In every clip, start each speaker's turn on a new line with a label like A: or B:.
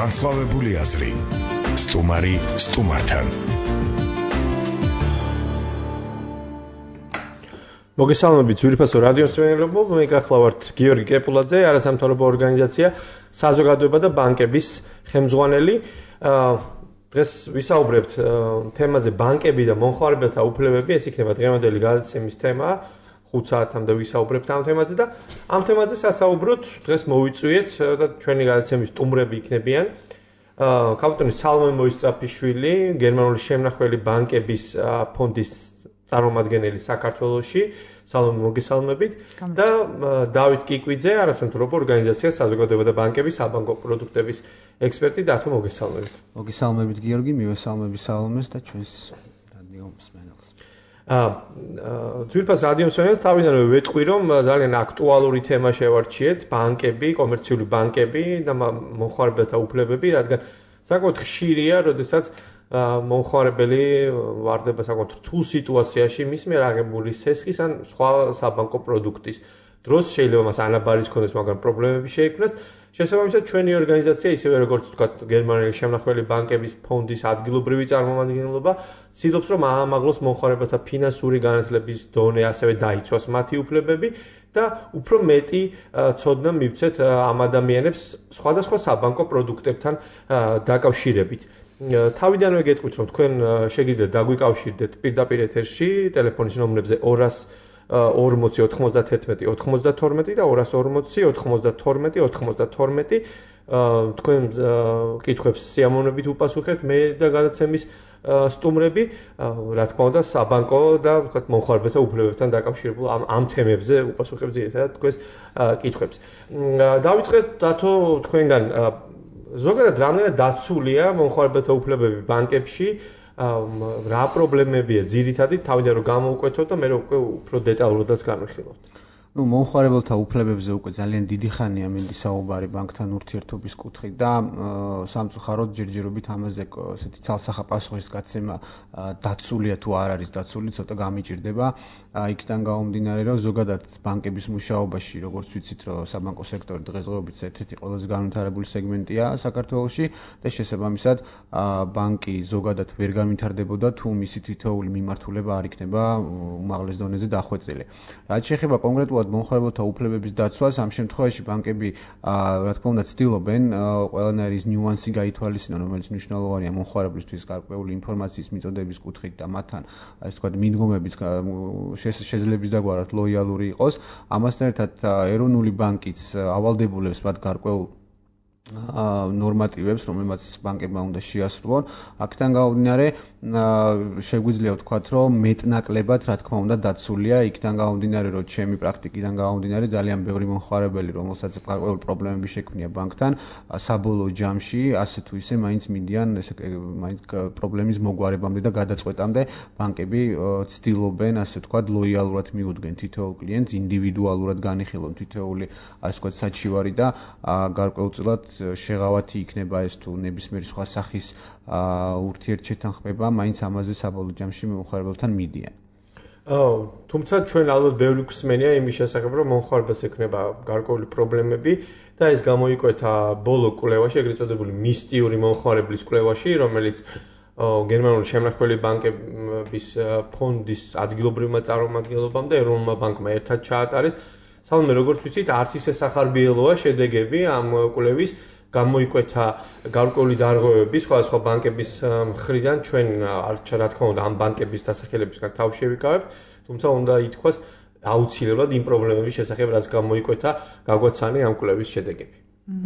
A: განსხვავებული აზრი. სტუმარი სტუმართან.
B: მოგესალმებით ძვირფასო რადიო მსმენელებო, მე გახლავართ გიორგი კეპულაძე, არასამთავრობო ორგანიზაცია საზოგადოება და ბანკების ხელმძღვანელი. დღეს ვისაუბრებთ თემაზე ბანკები და მომხმარებელთა უფლებები, ეს იქნება დღევანდელი გადაცემის თემა. 5 საათამდე ვისაუბრებთ ამ თემაზე და ამ თემაზე სასაუბროთ დღეს მოვიწვიეთ და ჩვენი გადაცემის სტუმრები იქნებიან კაპიტანი სალომე მოისტრაფიშვილი, გერმანული შემნახველი ბანკების ფონდის წარმომადგენელი საქართველოში, სალომე მოგესალმებით და დავით კიკვიძე, არასამთავრობო ორგანიზაცია საზოგადოება და ბანკების საბანკო პროდუქტების ექსპერტი, დათო მოგესალმებით.
C: მოგესალმებით გიორგი, მივესალმები სალომეს და ჩვენს რადიო მსმენელს.
B: ძვირფას რადიო მსმენელს თავიდანვე ვეტყვი, რომ ძალიან აქტუალური თემა შევარჩიეთ, ბანკები, კომერციული ბანკები და მომხმარებელთა უფლებები, რადგან საკმაოდ ხშირია, როდესაც მომხმარებელი ვარდება საკმაოდ რთულ სიტუაციაში მის მიერ აღებული სესხის ან სხვა საბანკო პროდუქტის დროს შეიძლება მას ანაბარის ქონდეს, მაგრამ პრობლემები შეექმნას. შესაბამისად, ჩვენი ორგანიზაცია, ისევე როგორც ვთქვათ, გერმანელი შემნახველი ბანკების ფონდის ადგილობრივი წარმომადგენლობა, ცდილობს, რომ აამაღლოს მომხმარებელთა ფინანსური განათლების დონე, ასევე დაიცვას მათი უფლებები და უფრო მეტი ცოდნა მივცეთ ამ ადამიანებს სხვადასხვა საბანკო პროდუქტებთან დაკავშირებით. თავიდანვე გეტყვით, რომ თქვენ შეგიძლიათ დაგვიკავშირდეთ პირდაპირ ეთერში ტელეფონის ნომრებზე 240-91-92 და 240-92-92. თქვენ კითხვებს სიამოვნებით უპასუხებთ მე და გადაცემის სტუმრები, რა თქმა უნდა, საბანკო და ვთქვათ მომხმარებელთა უფლებებთან დაკავშირებულ ამ თემებზე უპასუხებთ ძირითადად თქვენს კითხვებს. დავიწყეთ დათო თქვენგან. ზოგადად რამდენად დაცულია მომხმარებელთა უფლებები ბანკებში, რა პრობლემებია ძირითადად, თავიდან რომ გამოვკვეთოთ და მე უკვე უფრო დეტალურადაც განვიხილავთ.
C: მომხმარებელთა უფლებებზე უკვე ძალიან დიდი ხანია მინდა საუბარი ბანკთან ურთიერთობის კუთხით და სამწუხაროდ ჯერჯერობით ამაზე ესეთი ცალსახა პასუხის გაცემა დაცულია თუ არ არის დაცული, ცოტა გამიჭირდება. იქიდან გამომდინარე, რომ ზოგადად ბანკების მუშაობაში, როგორც ვიცით, რომ საბანკო სექტორი დღესდღეობით ერთ-ერთი ყველაზე განვითარებული სეგმენტია საქართველოში და შესაბამისად ბანკი ზოგადად ვერ განვითარდებოდა თუ მისი თითოეული მიმართულება არ იქნება უმაღლეს დონეზე დახვეწილი. რაც შეეხება კონკრეტულად მომხმარებელთა უფლებების დაცვას, ამ შემთხვევაში ბანკები, რა თქმა უნდა, ცდილობენ ყველანაირი ნიუანსი გაითვალისწინონ, რომელიც მნიშვნელოვანია მომხმარებლისთვის გარკვეული ინფორმაციის მიწოდების კუთხით და მათთან, ასე ვთქვათ, მიდგომების შესაძლებლობის დაგვარად ლოიალური იყოს. ამასთან ერთად ეროვნული ბანკიც ავალდებულებს მათ გარკვეულ ნორმატივებს, რომელმაც ბანკებმა უნდა შეასრულონ. აქედან გამომდინარე, შეგვიძლია ვთქვათ, რომ მეტნაკლებად, რა თქმა უნდა, დაცულია. იქიდან გამომდინარე, რომ ჩემი პრაქტიკიდან გამომდინარე, ძალიან ბევრი მომხმარებელი, რომელსაც გარკვეული პრობლემები შექმნია ბანკთან, საბოლოო ჯამში, ასე თუ ისე, მაინც მიდიან მაინც პრობლემის მოგვარებამდე და გადაწყვეტამდე ბანკები ცდილობენ, ასე ვთქვათ, ლოიალურად მიუდგენ თითოეულ კლიენტს, ინდივიდუალურად განიხილონ თითოეული, ასე ვთქვათ, საჩივარი და გარკვეულწილად შეღავათი იქნება ეს თუ ნებისმიერი სხვა სახის ურთიერთშეთანხმება, მაინც ამაზე საბოლოო ჯამში მომხმარებელთან მიდიან.
B: თუმცა ჩვენ ალბათ ბევრი გვსმენია იმის შესახებ, რომ მომხმარებელს ექნება გარკვეული პრობლემები და ეს გამოიკვეთა ბოლო კვლევაში, ეგრეთ წოდებული მისტიური მომხმარებლის კვლევაში, რომელიც გერმანული შემნახველი ბანკების ფონდის ადგილობრივმა წარმომადგენლობამ და ეროვნულმა ბანკმა ერთად ჩაატარეს. სალომე, როგორც ვიცით, არც ისე სახარბიელოა შედეგები ამ კვლევის, გამოიკვეთა გარკვეული დარღვევები სხვადასხვა ბანკების მხრიდან, ჩვენ რა თქმა უნდა ამ ბანკების დასახელებისგან თავში შევიკავებთ, თუმცა უნდა ითქვას აუცილებლად იმ პრობლემების შესახებ, რაც გამოიკვეთა, გაგვაცანი ამ კვლევის შედეგები.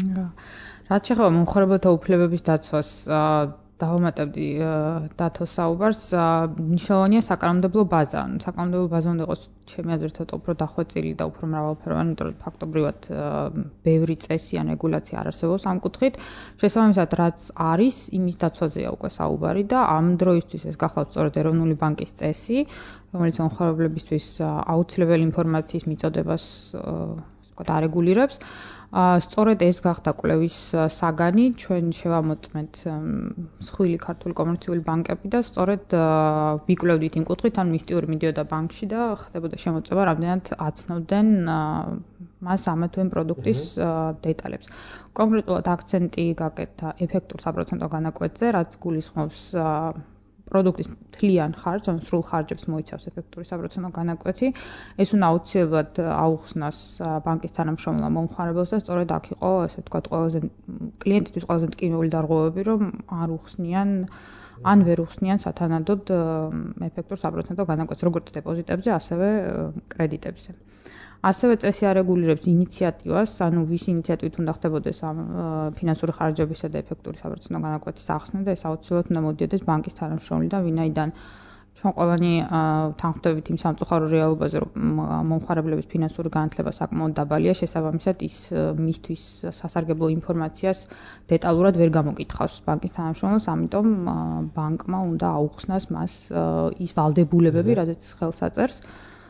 D: რაც შეეხება მომხმარებელთა უფლებების დაცვას, დავამატებდი დათოს საუბარს, მნიშვნელოვანია საკანონმდებლო ბაზა. საკანონმდებლო ბაზა უნდა იყოს ჩემი აზრით უფრო დახვეწილი და უფრო მრავალფეროვანი, იმიტომ რომ ფაქტობრივად ბევრი წესი ან რეგულაცია არ არსებობს ამ კუთხით. შესაბამისად, რაც არის, იმის დაცვაზეა უკვე საუბარი და ამ დროისთვის ეს გახლავთ სწორედ ეროვნული ბანკის წესი, რომელიც მომხმარებლებისთვის აუცილებელი ინფორმაციის მიწოდებას არეგულირებს. სწორედ ეს გახდა კვლევის საგანი, ჩვენ შევამოწმეთ მსხვილი ქართული კომერციული ბანკები და სწორედ ვიკვლევდით იმ კუთხით, ან მისტიური მიდიოდა ბანკში და ხდებოდა შემოწმება, რამდენად აცნობდნენ მას ამა თუ იმ პროდუქტის დეტალებს. კონკრეტულად აქცენტი გაკეთა ეფექტურ საპროცენტო განაკვეთზე, რაც გულისხმობს პროდუქტის მთლიან ხარჯს, ან სრულ ხარჯებს მოიცავს ეფექტური საპროცენტო განაკვეთი. ეს უნდა აუცილებლად აუხსნას ბანკის თანამშრომლმა მომხმარებელს და სწორედ აქ იყო, ესე ვთქვათ, ყველაზე კლიენტისთვის ყველაზე მტკივნეული დარღვევები, რომ არ უხსნიან ან ვერ უხსნიან სათანადოდ ეფექტურ საპროცენტო განაკვეთს, როგორც დეპოზიტებზე, ასევე კრედიტებზე. ასევე წესი არეგულირებს ინიციატივას, ანუ ვის ინიციატივით უნდა ხდებოდეს ამ ფინანსური ხარჯებისა და ეფექტური საპროცენტო განაკვეთის ახსნა და ეს აუცილებლად უნდა მოდიოდეს ბანკის თანამშრომლიდან, ვინაიდან ჩვენ ყველანი თანხმდებით იმ სამწუხარო რეალობაზე, რომ მომხმარებლების ფინანსური განათლება საკმაოდ დაბალია, შესაბამისად ის მისთვის სასარგებლო ინფორმაციას დეტალურად ვერ გამოკითხავს ბანკის თანამშრომელს, ამიტომ ბანკმა უნდა აუხსნას მას ის ვალდებულებები, რადგან ხელს აწერს.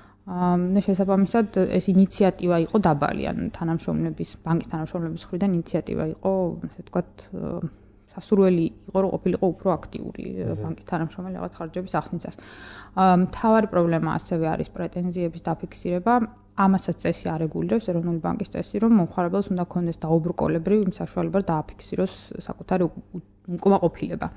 D: შესაბამისად ეს ინიციატივა იყო დაბალი, ან ბანკის თანამშრომლების მხრიდან ინიციატივა იყო, ასე ვთქვათ, სასურველი იყო, რომ ყოფილიყო უფრო აქტიური ბანკის თანამშრომელი რაღაც ხარჯების ახსნისას. მთავარი პრობლემა ასევე არის პრეტენზიების დაფიქსირება. ამასაც წესი არეგულირებს, ეროვნული ბანკის წესი, რომ მომხმარებელს უნდა ქონდეს დაუბრკოლებრივი იმ საშუალება დააფიქსიროს საკუთარი უკმაყოფილება.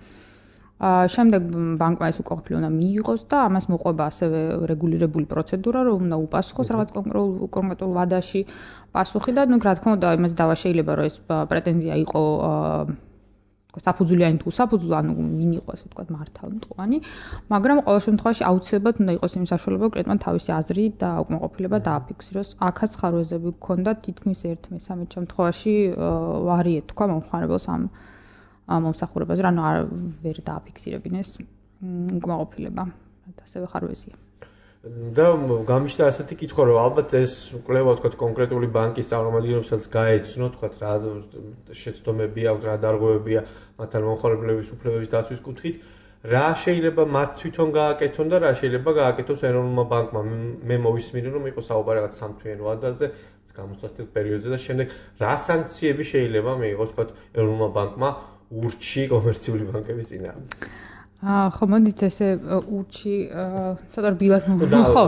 D: შემდეგ ბანკმა ეს უკმაყოფილება უნდა მიიღოს და ამას მოყვება ასევე რეგულირებული პროცედურა, რომ უნდა უპასუხოს რაღაც კონკრეტულ ვადაში პასუხი და რა თქმა უნდა, იმას დავა შეიძლება, რომ ეს პრეტენზია იყო საფუძვლიანი თუ უსაფუძვლო, ანუ ვინ იყო, ასე ვთქვათ, მართალმტყუანი, მაგრამ ყოველ შემთხვევაში აუცილებლად უნდა იყოს იმ საშუალება, რომ კლიენტმა თავისი აზრი და უკმაყოფილება დააფიქსიროს. აქაც ხარვეზები გქონდა თითქმის 1/3 შემთხვევაში ვარი ეთქვა მომხმარებელს ამ მომსახურებაზე, ანუ ვერ დააფიქსირებინეს უკმაყოფილება. ასევე ხარვეზია.
B: და გამიშთა ასეთი კითხვა, რომ ალბათ ეს კვლევა თქვათ კონკრეტული ბანკის წარმომადგენლებსაც გაეცნო, თქვათ რა შეცდომები აქვს, რა დარღვევებია მათთან მომხმარებლების უფლებების დაცვის კუთხით, რა შეიძლება მათ თვითონ გააკეთონ და რა შეიძლება გააკეთოს ეროვნულმა ბანკმა. მე მოვისმინე, რომ იყო საუბარი რაღაც სამთვიენო ვადაზე, გამოსასწრებელ პერიოდზე და შემდეგ რა სანქციები შეიძლება მიიღოს, თქვათ, ეროვნულმა ბანკმა ურჩი კომერციული ბანკების წინააღმდეგ.
D: ხო, მოდით ესე ურჩი ცოტა რბილად ხო.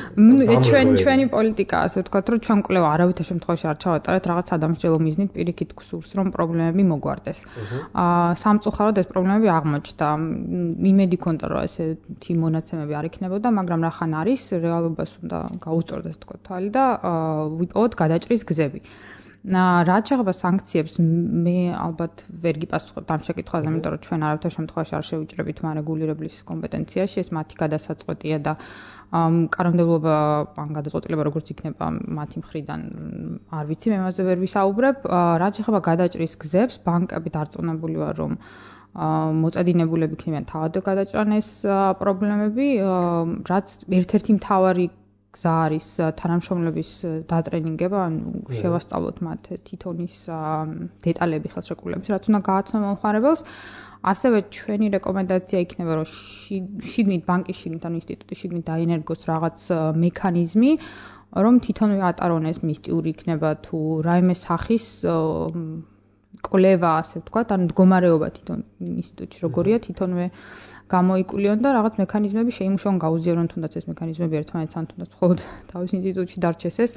D: ჩვენი პოლიტიკა, ასე ვთქვათ, რომ ჩვენ კვლევა არავითარ შემთხვევაში არ ჩავატარეთ რაღაც სადამსჯელო მიზნით პირიქით გსურს, რომ პრობლემები მოგვარდეს. სამწუხაროდ ეს პრობლემები აღმოჩნდა. იმედი ქონდა, რომ ესეთი მონაცემები არ იქნებოდა, მაგრამ რახან არის, რეალობას უნდა გაუსწორდეს, თქვა თვალი და ვიპოვოთ გადაჭრის გზები. რაც შეეხება სანქციებს, მე ალბათ ვერ გიპასუხებთ ამ შეკითხვაზე, იმიტომ რომ ჩვენ არავითარ შემთხვევაში არ შევიჭრებით მარეგულირებლის კომპეტენციაში, ეს მათი გადასაწყვეტია და კანონმდებლობა ან გადაწყვეტილება როგორც იქნება მათი მხრიდან არ ვიცი, მე ამაზე ვერ ვისაუბრებ. რაც შეეხება გადაჭრის გზებს, ბანკები დარწმუნებული ვარ, რომ მოწადინებულები იქნებიან თავად გადაჭრან ეს პრობლემები, რაც ერთ-ერთი მთავარი გზა არის თანამშრომლების დატრენინგება, ანუ შევასწავლოთ მათ თითონის დეტალები ხელშეკრულების, რაც უნდა გააცნო მომხმარებელს. ასევე ჩვენი რეკომენდაცია იქნება, რომ შიგნით ბანკის შიგნით, ანუ ინსტიტუტის შიგნით დაინერგოს რაღაც მექანიზმი, რომ თვითონვე ატარონ ეს მისტიური იქნება თუ რაიმე სახის კვლევა, ასე ვთქვათ, ანუ მდგომარეობა თვითონ ინსტიტუტში როგორია, თვითონვე გამოიკულიონ და რაღაც მექანიზმები შეიმუშაონ, გაუზიარონ თუნდაც ეს მექანიზმები ერთმანეთს ან თუნდაც მხოლოდ თავის ინსტიტუტში დარჩეს ეს.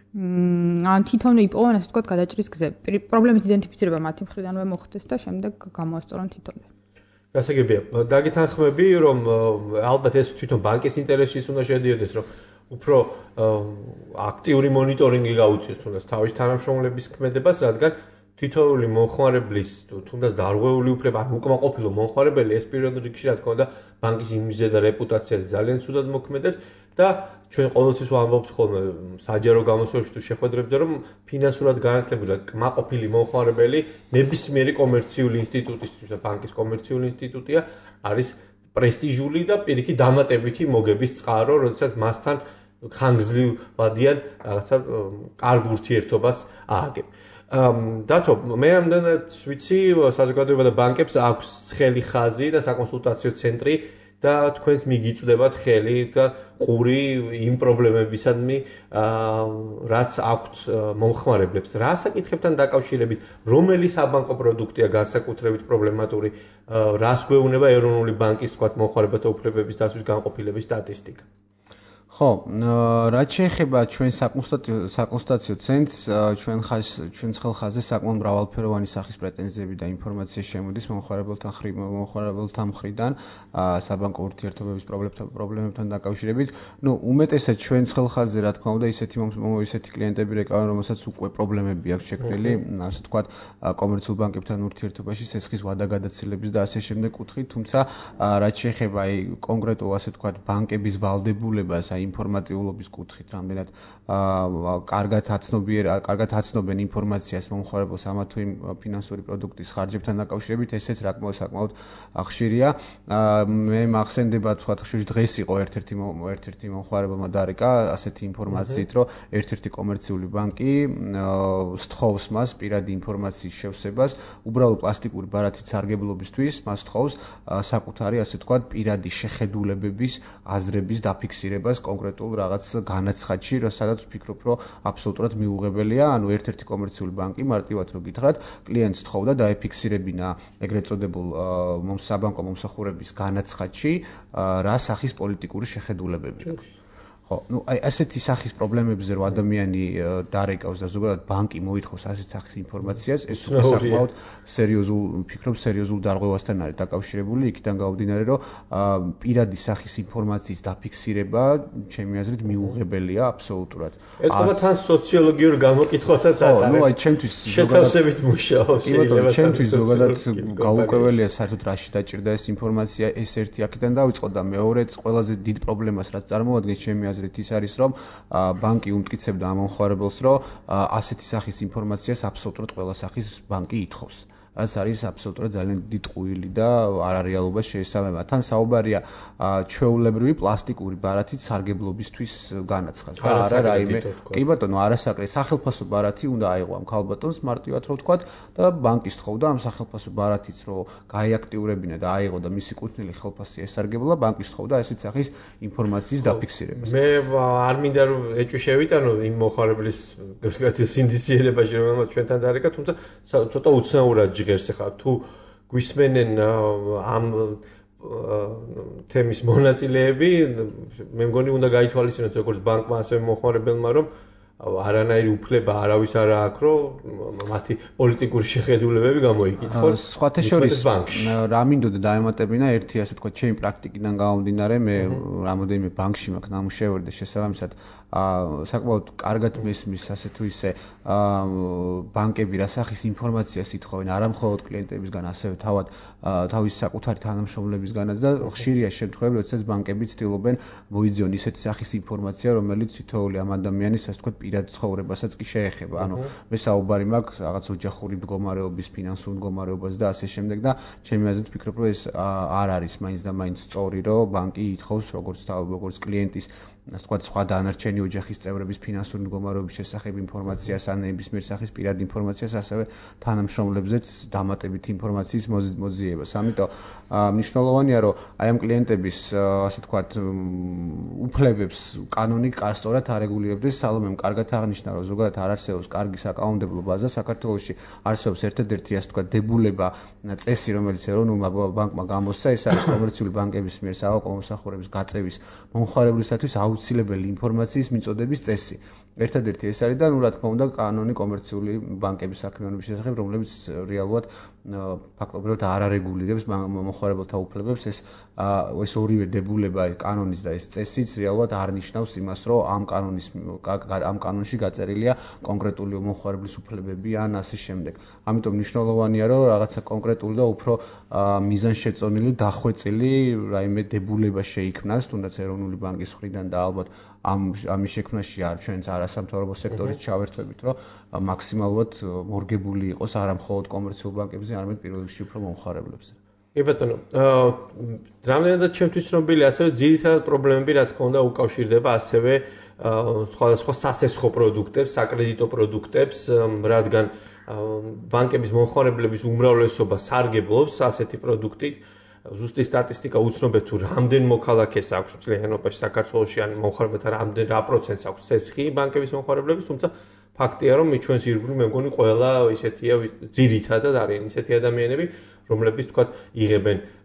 D: ან თვითონვე იპოვონ, ასე ვთქვათ, გადაჭრის გზები. პრობლემის იდენტიფიცირება მათი მხრიდანვე მოხდეს და შემდეგ გამოასწორონ თვითონვე.
B: გასაგებია. დაგეთანხმები, რომ ალბათ ეს თვითონ ბანკის ინტერესშიც უნდა შედიოდეს, რომ უფრო აქტიური მონიტორინგი გაუწიოს თუნდაც თავის თანამშრომლების ქმედებას, რადგან თითოეული მომხმარებლის თუნდაც დარღვეული უფლება, ან უკმაყოფილო მომხმარებელი ეს პირველ რიგში რა თქმა უნდა ბანკის იმიჯზე და რეპუტაციაზე ძალიან ცუდად მოქმედებს და ჩვენ ყოველთვის ვამბობთ ხოლმე საჯარო გამოსვლებში თუ შეხვედრებზე, რომ ფინანსურად განათლებული და კმაყოფილი მომხმარებელი ნებისმიერი კომერციული ინსტიტუტისთვის და ბანკის კომერციული ინსტიტუტია არის პრესტიჟული და პირიქით დამატებითი მოგების წყარო, როდესაც მასთან ხანგრძლივადიან რაღაცა კარგ ურთიერთობას ააგებ. დათო, მე ამდენად ვიცი, საზოგადოება და ბანკებს აქვს ცხელი ხაზი და საკონსულტაციო ცენტრი და თქვენს მიგიწვდებათ ხელი და ყური იმ პრობლემებისადმი, რაც აქვთ მომხმარებლებს. რა საკითხებთან დაკავშირებით, რომელი საბანკო პროდუქტია განსაკუთრებით პრობლემატური, რას გვეუბნება ეროვნული ბანკის, თქვათ, მომხმარებელთა უფლებების დაცვის განყოფილების სტატისტიკა?
C: ხო, რაც შეეხება ჩვენ საკონსტიტუციო ცენტრს, ჩვენ ხელხაზზე საკმაოდ მრავალფეროვანი სახის პრეტენზიები და ინფორმაცია შემოდის მომხმარებელთა მხრიდან საბანკო ურთიერთობების პრობლემებთან დაკავშირებით. უმეტესად ჩვენ ხელხაზზე, რა თქმა უნდა, ისეთი კლიენტები რეკავენ, რომელსაც უკვე პრობლემები აქვს შექმნილი, ასე ვთქვათ, კომერციულ ბანკებთან ურთიერთობაში, სესხის ვადაგადაცილების და ასე შემდეგ კუთხით, თუმცა რაც შეეხება კონკრეტულ, ასე ვთქვათ, ბანკების ვალდებულებას ინფორმატიულობის კუთხით, რამდენად კარგად აცნობენ ინფორმაციას მომხმარებელს ამა თუ იმ ფინანსური პროდუქტის ხარჯებთან დაკავშირებით, ესეც საკმაოდ ხშირია. მე მახსენდება, თქვა დღეს იყო ერთ-ერთი მომხმარებელმა დარეკა ასეთი ინფორმაციით, რომ ერთ-ერთი კომერციული ბანკი სთხოვს მას პირადი ინფორმაციის შევსებას, უბრალოდ პლასტიკური ბარათით სარგებლობისთვის მას სთხოვს საკუთარი, ასე ვთქვათ, პირადი შეხედულებების, აზრების დაფიქსირებას კონკრეტულ რაღაც განაცხადში, სადაც ვფიქრობ, რომ აბსოლუტურად მიუღებელია, ანუ ერთ-ერთი კომერციული ბანკი მარტივად რო გითხრათ, კლიენტს თხოვდა დაეფიქსირებინა ეგრეთ წოდებულ საბანკო მომსახურების განაცხადში, რა სახის პოლიტიკური შეხედულებები აქვს. ხო, ასეთი სახის პრობლემებზე რო ადამიანი დარეკავს და ზოგადად ბანკი მოითხოვს ასეთ სახის ინფორმაციას, ეს უკვე საკმაოდ სერიოზულ დარღვევასთან არის დაკავშირებული, იქიდან გამომდინარე, რომ პირადი სახის ინფორმაციის დაფიქსირება, ჩემი აზრით, მიუღებელია აბსოლუტურად.
B: ეთქობა თან სოციოლოგიურ გამოკითხვასაც ატარებს.
C: ჩემთვის
B: შეთავსებით მუშაობს.
C: ჩემთვის ზოგადად გაუკვეველია საერთოდ რაში დაჭირდა ეს ინფორმაცია, ეს ერთი აქედან დავიწყო და მეორეც ყველაზე დიდ პრობლემას რაც წარმოადგენს ჩემი აზრით ის არის, რომ ბანკი უმტკიცებდა ამ მომხმარებელს, რომ ასეთი სახის ინფორმაციას აბსოლუტურად ყველა სახის ბანკი ითხოვს. რაც არის აბსოლუტურად ძალიან დიდი ტყუილი და არარეალობას შეესაბამება. თან საუბარია ჩვეულებრივი პლასტიკური ბარათით სარგებლობისთვის განაცხადს და არა რაიმე. კი ბატონო, არასაკრე სახელფასო ბარათი უნდა აიღო ამ ქალბატონს მარტივად რო ვთქვათ და ბანკის თხოვდა ამ სახელფასო ბარათიც რო გაიაქტიურებინა და აიღო და მისი კუთვნილი ხელფასი ესარგებლა, ბანკის თხოვდა ასეთ სახის ინფორმაციის დაფიქსირებას.
B: მე არ მინდა რომ ეჭვი შევიტანო იმ მოხარებლის სინდისიერებაში, რომელმაც ჩვენთან დარეკა, თუმცა ცოტა უცნაურად ჟღერს ახლა თუ გვისმენენ ამ თემის მონაწილეები, მე მგონი უნდა გაითვალისწინოთ როგორც ბანკმა, ასევე მომხმარებელმა, რომ არანაირი უფლება არავის არ აქვს, რომ მათი პოლიტიკური შეხედულებები გამოიკითხონ.
C: სხვათა შორის რა მინდოდა დაემატებინა ერთი, ასე თქვა, ჩემი პრაქტიკიდან გამომდინარე, მე რამოდენიმე ბანკში მაქვს ნამუშევარი და შესაბამისად საკმაოდ კარგად მესმის ასე თუ ისე ბანკები რა სახის ინფორმაციას ითხოვენ, არა მხოლოდ კლიენტებისგან, ასევე თავის საკუთარი თანამშრომლებისგანაც და ხშირია შემთხვევები, როდესაც ბანკები ცდილობენ მოიძიონ ისეთი სახის ინფორმაცია, რომელიც თითოეული ამ ადამიანის, ასე თქვა, პირად ცხოვრებასაც კი შეეხება. ანუ მე საუბარი მაქვს რაღაც ოჯახური მდგომარეობის, ფინანსურ მდგომარეობას და ასე შემდეგ და ჩემი აზრით ვფიქრობ, რომ ეს არ არის მაინც და მაინც სწორი, რომ ბანკი ითხოვს როგორც კლიენტის, ასე ვთქვათ, სხვა დანარჩენი ოჯახის წევრების ფინანსური მდგომარეობის შესახებ ინფორმაციას, ან ნებისმიერ სახის პირად ინფორმაციას, ასევე თანამშრომლებზეც დამატებით ინფორმაციის მოძიებას. ამიტომ მნიშვნელოვანია, რომ აი ამ კლიენტების, ასე ვთქვათ, უფლებებს კანონი კარსტორად არეგულირებდეს. სალომემ კარგად აღნიშნა, რომ ზოგადად არ არსებობს კარგი საკანონმდებლო ბაზა საქართველოში, არსებობს ერთადერთი, ასე ვთქვათ, დებულება წესი, რომელიც ეროვნულმა ბანკმა გამოსცა, ეს არის კომერციული ბანკების მიერ საბანკო მომსახურების გაწევის მომხმარებლისათვის აუცილებელი ინფორმაციის მიწოდების წესი. ერთადერთი ეს არის და რა თქმა უნდა კანონი კომერციული ბანკების საქმიანობის შესახებ, რომლებიც რეალურად ფაქტობრივად არ არეგულირებს მომხმარებელთა უფლებებს. ეს ორივე დებულება, კანონის და ეს წესიც რეალურად არ ნიშნავს იმას, რომ ამ კანონში გაწერილია კონკრეტული მომხმარებლის უფლებები ან ასე შემდეგ. ამიტომ მნიშვნელოვანია, რომ რაღაცა კონკრეტული და უფრო მიზანშეწონილი, დახვეწილი რაიმე დებულება შეიქმნას, თუნდაც ეროვნული ბანკის მხრიდან და ალბათ ამის შექმნაში ჩვენც არასამთავრობო სექტორის ჩავერთვებით, რომ მაქსიმალურად მორგებული იყოს არა მხოლოდ კომერციულ ბანკებზე, არამედ პირველ რიგში უფრო მომხმარებლებზე.
B: კი ბატონო, რამდენადაც ჩემთვის ცნობილი, ასევე ძირითადად პრობლემები, რა თქმა უნდა, უკავშირდება ასევე სხვადასხვა სასესხო პროდუქტებს, საკრედიტო პროდუქტებს, რადგან ბანკების მომხმარებლების უმრავლესობა სარგებლობს ასეთი პროდუქტით. ზუსტი სტატისტიკა უცნობია თუ რამდენ მოქალაქეს აქვს მთლიანობაში საქართველოში, ან მომხმარებელთა რა პროცენტს აქვს სესხი ბანკების მომხმარებლების, თუმცა ფაქტია, რომ ჩვენს ირგვლივ მე მგონი ყველა ისეთია, ძირითადად არიან ისეთი ადამიანები, რომლებიც თქვათ იღებენ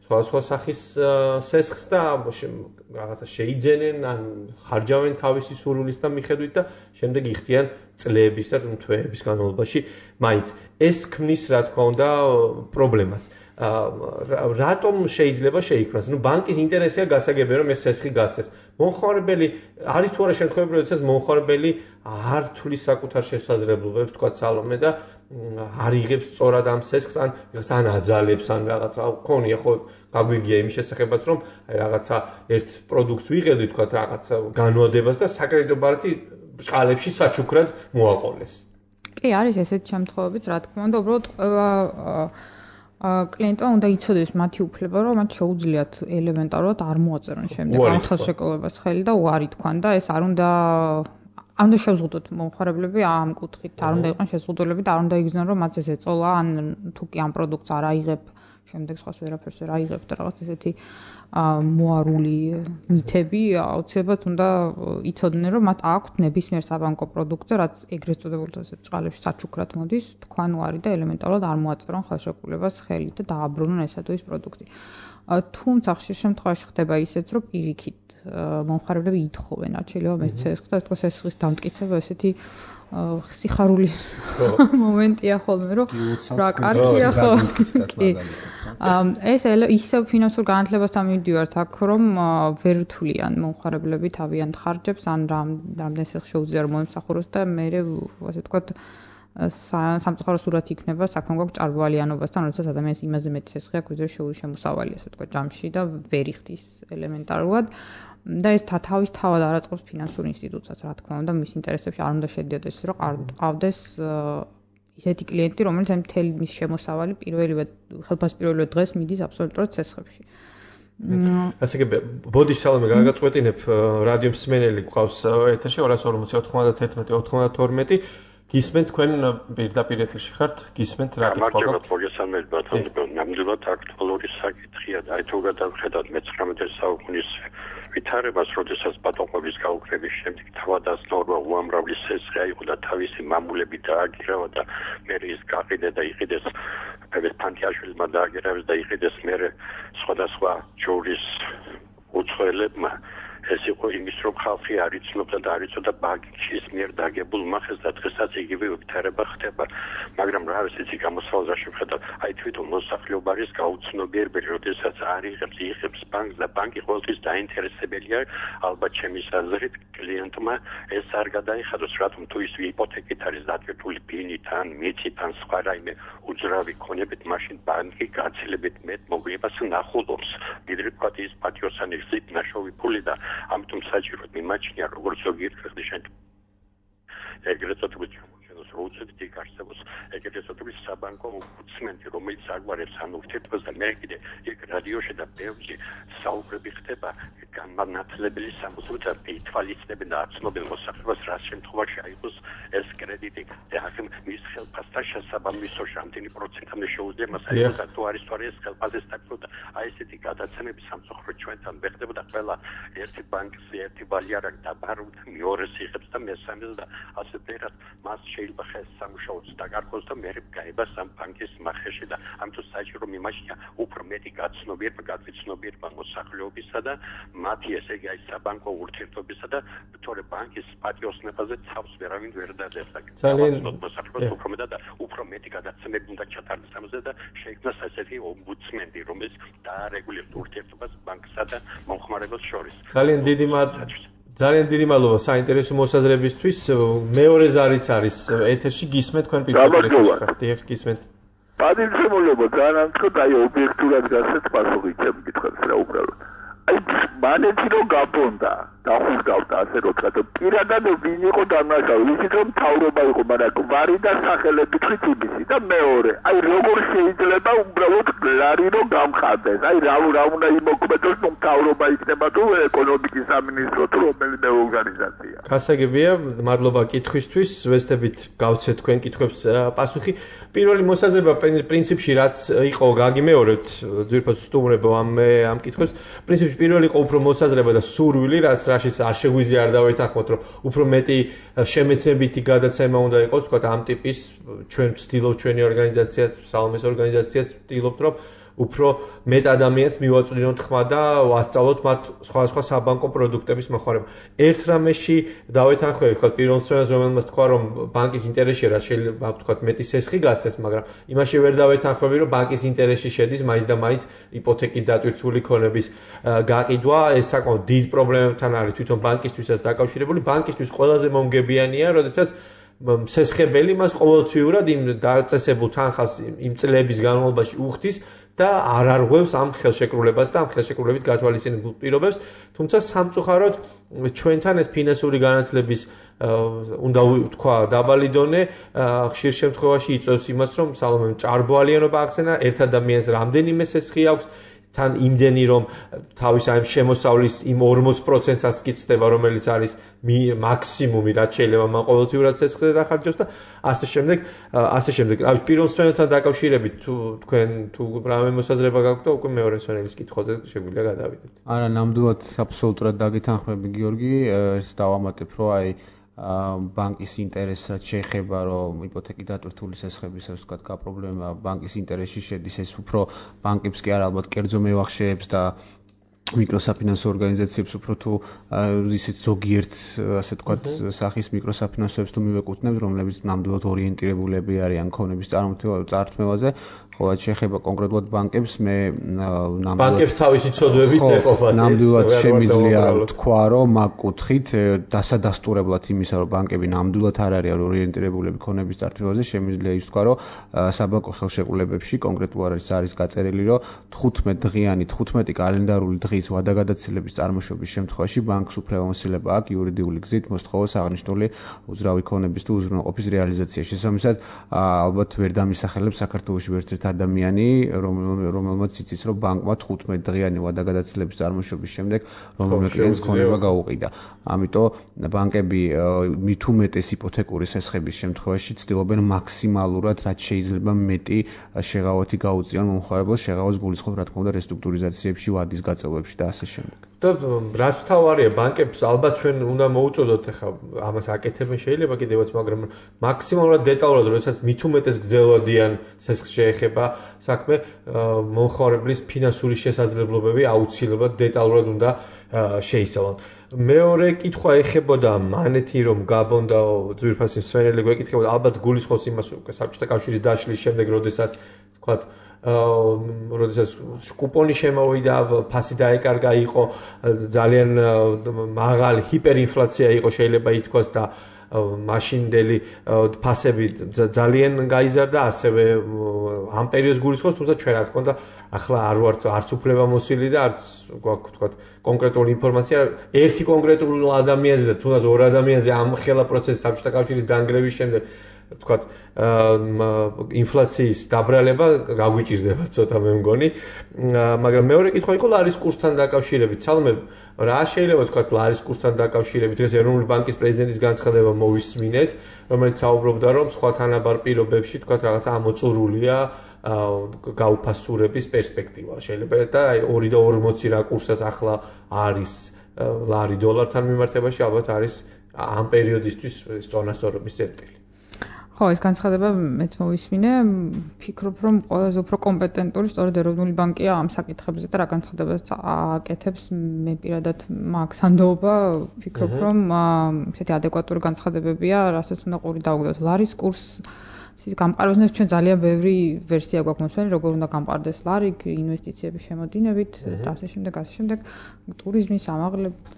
B: სხვა სახის სესხს და რაღაცა შეიძენენ, ან ხარჯავენ თავისი სურვილის და მიხედვით და შემდეგ იხდიან წლების და თვეების განმავლობაში. მაინც ეს ქმნის, რა თქმა უნდა, პრობლემას. რატომ შეიძლება შეიქმნას? ბანკის ინტერესია გასაგებია, რომ ეს სესხი გასცეს. მომხმარებელი არის თუ არა შემთხვევები, როდესაც მომხმარებელი არ თვლის საკუთარ შესაძლებლობებს, თქვა სალომე და არ იღებს სწორად ამ სესხს, ან აძალებს, ან რაღაცა ქონია ხო გაგვიგია იმის შესახებაც, რომ რაღაცა ერთ პროდუქტს ვიღებდი, თქვა რაღაცა განვადებას და საკრედიტო ბარათი ბჭყალებში საჩუქრად მოაყოლეს.
D: კი, არის ესეთი შემთხვევებიც, რა თქმა უნდა, უბრალოდ ყველა კლიენტმა უნდა იცოდეს მათი უფლება, რომ მათ შეუძლიათ ელემენტარულად არ მოაწერონ შემდეგ ამ ხელშეკრულებას ხელი და უარი თქვან და ეს არ უნდა შევზღუდოთ მომხმარებლები ამ კუთხით, არ უნდა იყვნენ შეზღუდულები და არ უნდა იგრძნონ, რომ მათ ეს ეწოლა, ან თუ კი ამ პროდუქტს არ აიღებ, შემდეგ სხვას ვერაფერს ვერ აიღებ და რაღაც ესეთი მოარული მითები აუცილებლად უნდა იცოდნენ, რომ მათ აქვთ ნებისმიერ საბანკო პროდუქტზე, რაც ეგრეთ წოდებულ ბჭყალებში საჩუქრად მოდის, თქვან უარი და ელემენტარულად არ მოაწერონ ხელშეკრულებას ხელი და დააბრუნონ ესა თუ ის პროდუქტი. თუმცა ხშირ შემთხვევაში ხდება ისეც, რომ პირიქით მომხმარებლები ითხოვენ, არ შეიძლება მეც სესხს და თქოს სესხის დამტკიცება ესეთი სიხარული მომენტია ხოლმე, რომ რა კარგია ხო. ეს ისევ ფინანსურ განათლებასთან მივდივართ აქ, რომ ვერ თვლიან მომხმარებლები თავიანთ ხარჯებს, ან რამდენი სესხი შეუძლია რომ მოემსახუროს და მე ასე ვთქვათ სამწუხარო სურათი იქნება საქმე გვაქვს ჭარბვალიანობასთან, როდესაც ადამიანს იმაზე მეტი სესხი აქვს, ვიდრე შემოსავალი, ასე ვთქვათ, ჯამში და ვერ იხდის ელემენტარულად. და ეს თავის თავად არ აწყობს ფინანსურ ინსტიტუტსაც, რა თქმა უნდა, მის ინტერესებში არ უნდა შედიოდეს, რომ ყავდეს ისეთი კლიენტი, რომელიც ამ მთელი მის შემოსავალი ხელფასპირველივე დღეს მიდის აბსოლუტურად სესხებში.
B: ასე კი, ბოდი სალომე გაგაწყვეტინებ, რადიო მსმენელი გვყავს ეთერში 240 91 92. გისმენთ თქვენ პირდაპირ ეთერში ხართ? გისმენთ რა კითხვა გაქვთ?
E: გამარჯობა, მოგესალმებით. ნამდვილად აქტუალური საკითხია და აი თუ გადავხედავთ მე-19 საუკუნის ვითარებას, როდესაც ბატონყობის გაუქმების შემდეგ თავადაზნაურმა უამრავი სესხი აიღო და თავისი მამულები დააგირავა და მე ის გაყიდე და იყიდეს ფანტიაშვილმა დააგირავეს და იყიდეს მე სხვადასხვა ჯურის უცხოელებმა. ეს იყო იმის რომ ხალხი არ იცნობდა და არ იცოდა ბანკის მიერ დაგებულ მახეს და დღესაც იგივე ვითარება ხდება, მაგრამ რა არის ისი გამოსავალში ვხედავ, აი თვითონ მოსახლეობა არის გაუცნობიერებელი, როდესაც არ იღებს ბანკს და ბანკი ყოველთვის დაინტერესებელია, ალბათ ჩემი აზრით, კლიენტმა ეს არ გადაიხადოს, რატომ თუ ის იპოთეკით არის დატვირთული ბინით ან მიწით ან სხვა რაიმე უძრავი ქონებით, მაშინ ბანკი გაცილებით მეტ მოგებას ნახულობს, ვიდრე თქვა ის პატიოსანი გზით ნაშოვი ფული და ამიტომ საჭიროდ მიმაჩნია როგორც ზოგიერთ ქვეყნში ეგრეთ წოდებული ჩამოჩენოს როუცებით იქ არსებობს ეგრეთ წოდებული საბანკო ომბუდსმენი რომელიც აგვარებს ამ ურთიერთობას და მე კიდე იქ რადიოში და ბევრი საუბრები ხდება განმანათლებელი სამოსულთა ითვალისწინებენ და აცნობენ მოსახლეობას რა შემთხვევაში აიღოს ეს კრედიტი და ახლა მის ხელფასთან შესაბამისო რამდენი პროცენტამდე შეუძლია მას აიღოს და თუ არის თუ არის ხელფასის სტატუსი და აი ესეთი გადაცემები სამწუხაროდ ჩვენთან ვეხდებოდა ყველა ერთი ბანკის ერთი ვალიარა დაბარული მეორეს იღებს და მესამეს და ასე ვერად მას შეიძლება ხეს სამუშაოც დაკარგოს და მე გაიბას ამ ბანკის მახეში და ამიტომ საჭირო მიმაჩნია უფრო მეტი გაცნობიერება მოსახლეობისა და მათი ესე იგი აი საბანკო ურთიერთობისა და თორე ბანკის პატიოსნებაზე თავს ვერავინ ვერ დაძებს და მოსახლეობას უფრო მეტად და უფრო მეტი გადაცემები უნდა ჩატარდეს ამაზე და შეიქმნას ესეთი ომბუდსმენი რომელიც დაარეგულირებს ურთიერთობას ბანკსა და მომხმარებელს შორის.
B: ძალიან დიდი მადლობა საინტერესო მოსაზრებისთვის. მეორე ზარიც არის ეთერში, გისმენთ თქვენ პირდაპირ ხართ. დიახ, გისმენთ.
F: პატივცემულობა ძალიან თქო, აი ობიექტურად გასცეთ პასუხი ჩემ კითხვებს რა უბრალოდ. აი მანეთი რომ გაბონდა, დახურდავდა ასე რომ თქვა, პირადად ვინ იყო დამნაშავე, ვიცით რომ მთავრობა იყო, მაგრამ გვარი და სახელები თქვით იმისი და მეორე, აი როგორ შეიძლება უბრალოდ გლარი რომ გამხარდეს, აი რა უნდა იმოქმედოს, რომ მთავრობა იქნება თუ ეკონომიკის სამინისტრო თუ რომელიმე ორგანიზაცია.
B: გასაგებია, მადლობა კითხვისთვის, ვესწრებით გავცეთ თქვენ კითხვებს პასუხი. პირველი მოსაზრება პრინციპში რაც იყო გაგიმეორებთ, ძირფას სტუმრებო ამ კითხვებს, პრინციპში პირველი იყო უფრო მოსაზრება და სურვილი, რაც რაშიც არ შეგვიძლია არ დავეთანხმოთ, რომ უფრო მეტი შემეცნებითი გადაცემა უნდა იყოს, თქვა ამ ტიპის ჩვენ ვცდილობთ ჩვენი ორგანიზაციაც, სალომეს ორგანიზაციაც ვცდილობთ, რომ უფრო მეტ ადამიანს მივაწვდინოთ ხმა და ვასწავლოთ მათ სხვადასხვა საბანკო პროდუქტების მოხმარება. ერთ რამეში დავეთანხმები, ვთქვათ, პირველ მსმენელს, რომელმაც თქვა, რომ ბანკის ინტერესში რა შეიძლება ვთქვათ, მეტი სესხი გასცეს, მაგრამ იმაში ვერ დავეთანხმები, რომ ბანკის ინტერესში შედის მაინც და მაინც იპოთეკით დატვირთული ქონების გაყიდვა. ეს საკმაოდ დიდ პრობლემებთან არის თვითონ ბანკისთვისაც დაკავშირებული. ბანკისთვის ყველაზე მომგებიანია, როდესაც სესხებელი მას ყოველთვიურად იმ დაწესებულ თანხას იმ წლების განმავლობაში უხდის და არ არღვევს ამ ხელშეკრულებას და ამ ხელშეკრულებით გათვალისწინებულ პირობებს, თუმცა სამწუხაროდ ჩვენთან ეს ფინანსური განათლების უნდა ვთქვა დაბალი დონე ხშირ შემთხვევაში იწვევს იმას, რომ სალომემ ჭარბოალიანობა ახსენა, ერთ ადამიანს რამდენიმე სესხი აქვს, თან იმდენი რომ თავის აი შემოსავლის იმ 40%-ას კიცდება, რომელიც არის მაქსიმუმი, რაც შეიძლება მან ყოველთვიურად სესხზე დახარჯოს და ასე შემდეგ. აი პირველ მსმენელთან დაკავშირებით თქვენ თუ რამე მოსაზრება გაქვთ და უკვე მეორე მსმენელის კითხვაზე შეგვიძლია გადავიდეთ.
C: არა, ნამდვილად აბსოლუტურად დაგეთანხმები გიორგი, ეს დავამატებ, რომ აი ბანკის ინტერესს რაც შეეხება, რომ იპოთეკით დატვირთული სესხებისას ვთქვათ, გაპრობლემა ბანკის ინტერესში შედის, ეს უფრო ბანკებს კი არა ალბათ კერძო მევახშეებს და მიკროსაფინანსო ორგანიზაციებს უფრო თუ ისეთ ზოგიერთ ასე ვთქვათ სახის მიკროსაფინანსოებს თუ მივეკუთვნებთ, რომლებიც ნამდვილად ორიენტირებულები არიან ქონების წარმართმევაზე, ხო, შეეხება კონკრეტულად ბანკებს, მე ნამდვილად
B: ბანკებს თავისი ცოდვებიც ეყოფათ.
C: ნამდვილად შემიძლია თქვა, რომ მაგ კუთხით დასადასტურებლად იმისა, რომ ბანკები ნამდვილად არ არიან ორიენტირებულები ქონების წარმართმევაზე, შემიძლია ის თქვა, რომ საბანკო ხელშეკრულებებში კონკრეტულად არის გაწერილი, რომ 15 კალენდარული დღის ვადაგადაცილების წარმოშობის შემთხვევაში ბანკს უფლებამოსილება აქვს იურიდიული გზით მოსთხოვოს აღნიშნული უძრავი ქონების თუ უზრუნველყოფის რეალიზაცია. შესაბამისად, ალბათ ვერ დამისახელებს საქართველოში ვერც ერთ ადამიანი, რომელმაც იცის, რომ ბანკმა 15 დღიანი ვადაგადაცილების წარმოშობის შემდეგ რომელიმე კლიენტს ქონება გაუყიდა. ამიტომ ბანკები მით უმეტეს იპოთეკური სესხების შემთხვევაში ცდილობენ მაქსიმალურად, რაც შეიძლება მეტი შეღავათი გაუწიონ მომხმარებელს, შეღავას გულისხმობ, რა თქმა უნდა, რესტრუქტურიზაციებში, ვადის გაწევლებში და ასე შემდეგ.
B: და რაც მთავარია, ბანკებს ალბათ ჩვენ უნდა მოუწოდოთ, ახლა ამას აკეთებენ შეიძლება კიდევაც, მაგრამ მაქსიმალურად დეტალურად, როდესაც მით უმეტეს გრძელვადიან სესხს შეეხება საქმე, მომხმარებლის ფინანსური შესაძლებლობები აუცილებლად დეტალურად უნდა შეისწავლონ. მეორე კითხვა ეხებოდა მანეთი, რომ გაბონდა ძვირფასი მსმენელი გვეკითხებოდა, ალბათ გულისხმობს იმას, საბჭოთა კავშირის დაშლის შემდეგ, როდესაც თქვათ როდესაც კუპონი შემოვიდა, ფასი დაეკარგა, იყო ძალიან მაღალი ჰიპერინფლაცია იყო, შეიძლება ითქვას და მაშინდელი ფასები ძალიან გაიზარდა, ასევე ამ პერიოდს გულისხმობს, თუმცა ჩვენ რა თქმა უნდა ახლა არ ვართ არც უფლებამოსილი და არც გვაქვს თქვა კონკრეტული ინფორმაცია ერთი კონკრეტულ ადამიანზე და თუნდაც ორ ადამიანზე ამ ხელა პროცესის საბჭოთა კავშირის დანგრევის შემდეგ თქვა ინფლაციის დაბრალება გაგვიჭირდება ცოტა მე მგონი, მაგრამ მეორე კითხვა იყო ლარის კურსთან დაკავშირებით. ცალმე რა შეიძლება თქვა ლარის კურსთან დაკავშირებით, დღეს ეროვნული ბანკის პრეზიდენტის განცხადება მოვისმინეთ, რომელიც საუბრობდა, რომ სხვა თანაბარ პირობებში თქვა რაღაცა ამოწურულია გაუფასურების პერსპექტივა. შეიძლება და აი 2.40 რა კურსად ახლა არის ლარი დოლართან მიმართებაში, ალბათ არის ამ პერიოდისთვის წონასწორობის წერტილი.
D: ხო, ეს განცხადება მეც მოვისმინე, ფიქრობ, რომ ყველაზე უფრო კომპეტენტური სწორედ ეროვნული ბანკია ამ საკითხებზე და რა განცხადებას აკეთებს, მე პირადად მაქვს ანდობა, ფიქრობ, რომ ესეთი ადეკვატური განცხადებებია, რასაც უნდა ყური დაუგდოთ. ლარის კურსის გამყარებას ჩვენ ძალიან ბევრი ვერსია გვაქვს მოსმენილი, როგორ უნდა გამყარდეს ლარი, ინვესტიციების შემოდინებით და ასე შემდეგ, ტურიზმის ამაღლებით.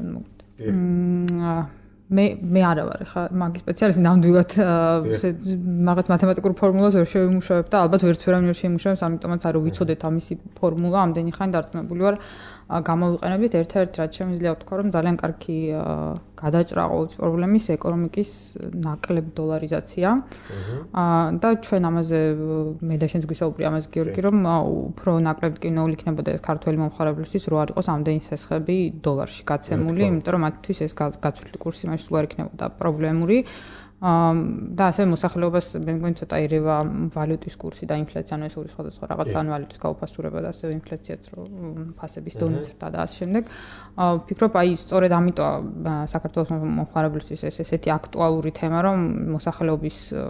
D: მე არა ვარ ხა მაგის სპეციალისტი, ნამდვილად მაგათ მათემატიკურ ფორმულას ვერ შევიმუშავებ და ალბათ ვერცერთვერავინ ვერ შეიმუშავებს, ამიტომაც არ ვიცოდეთ ამისი ფორმულა, ამდენი ხანი დარწმუნებული ვარ გამოვიყენებით. ერთ-ერთი რაც შემიძლია ვთქვა, რომ ძალიან კარგი გადაჭრა ყოველთვის პრობლემის ეკონომიკის ნაკლებ დოლარიზაცია. და ჩვენ ამაზე მე და შენც გვისაუბრე ამაზე გიორგი, რომ უფრო ნაკლებ კინოული იქნებოდა ეს ქართველი მომხმარებლისთვის, რო არ იყოს ამდენი სესხები დოლარში გაცემული, იმიტომ რომ მათთვის ეს გაცვლილი კურსი მაშინ სულ არ იქნებოდა პრობლემური. და ასე მოსახლეობას მე მგონი ცოტა ერევა ვალუტის კურსი და ინფლაცია, ანუ ეს ორი სხვადასხვა რაღაც ან ვალუტის გაუფასურება და ასევე ინფლაციაც რო ფასების დონის ზრდა და ასე შემდეგ. ვფიქრობ, აი სწორედ ამიტომ საქართველოს მომხმარებლისთვის ეს ესეთი აქტუალური თემა, რომ მოსახლეობის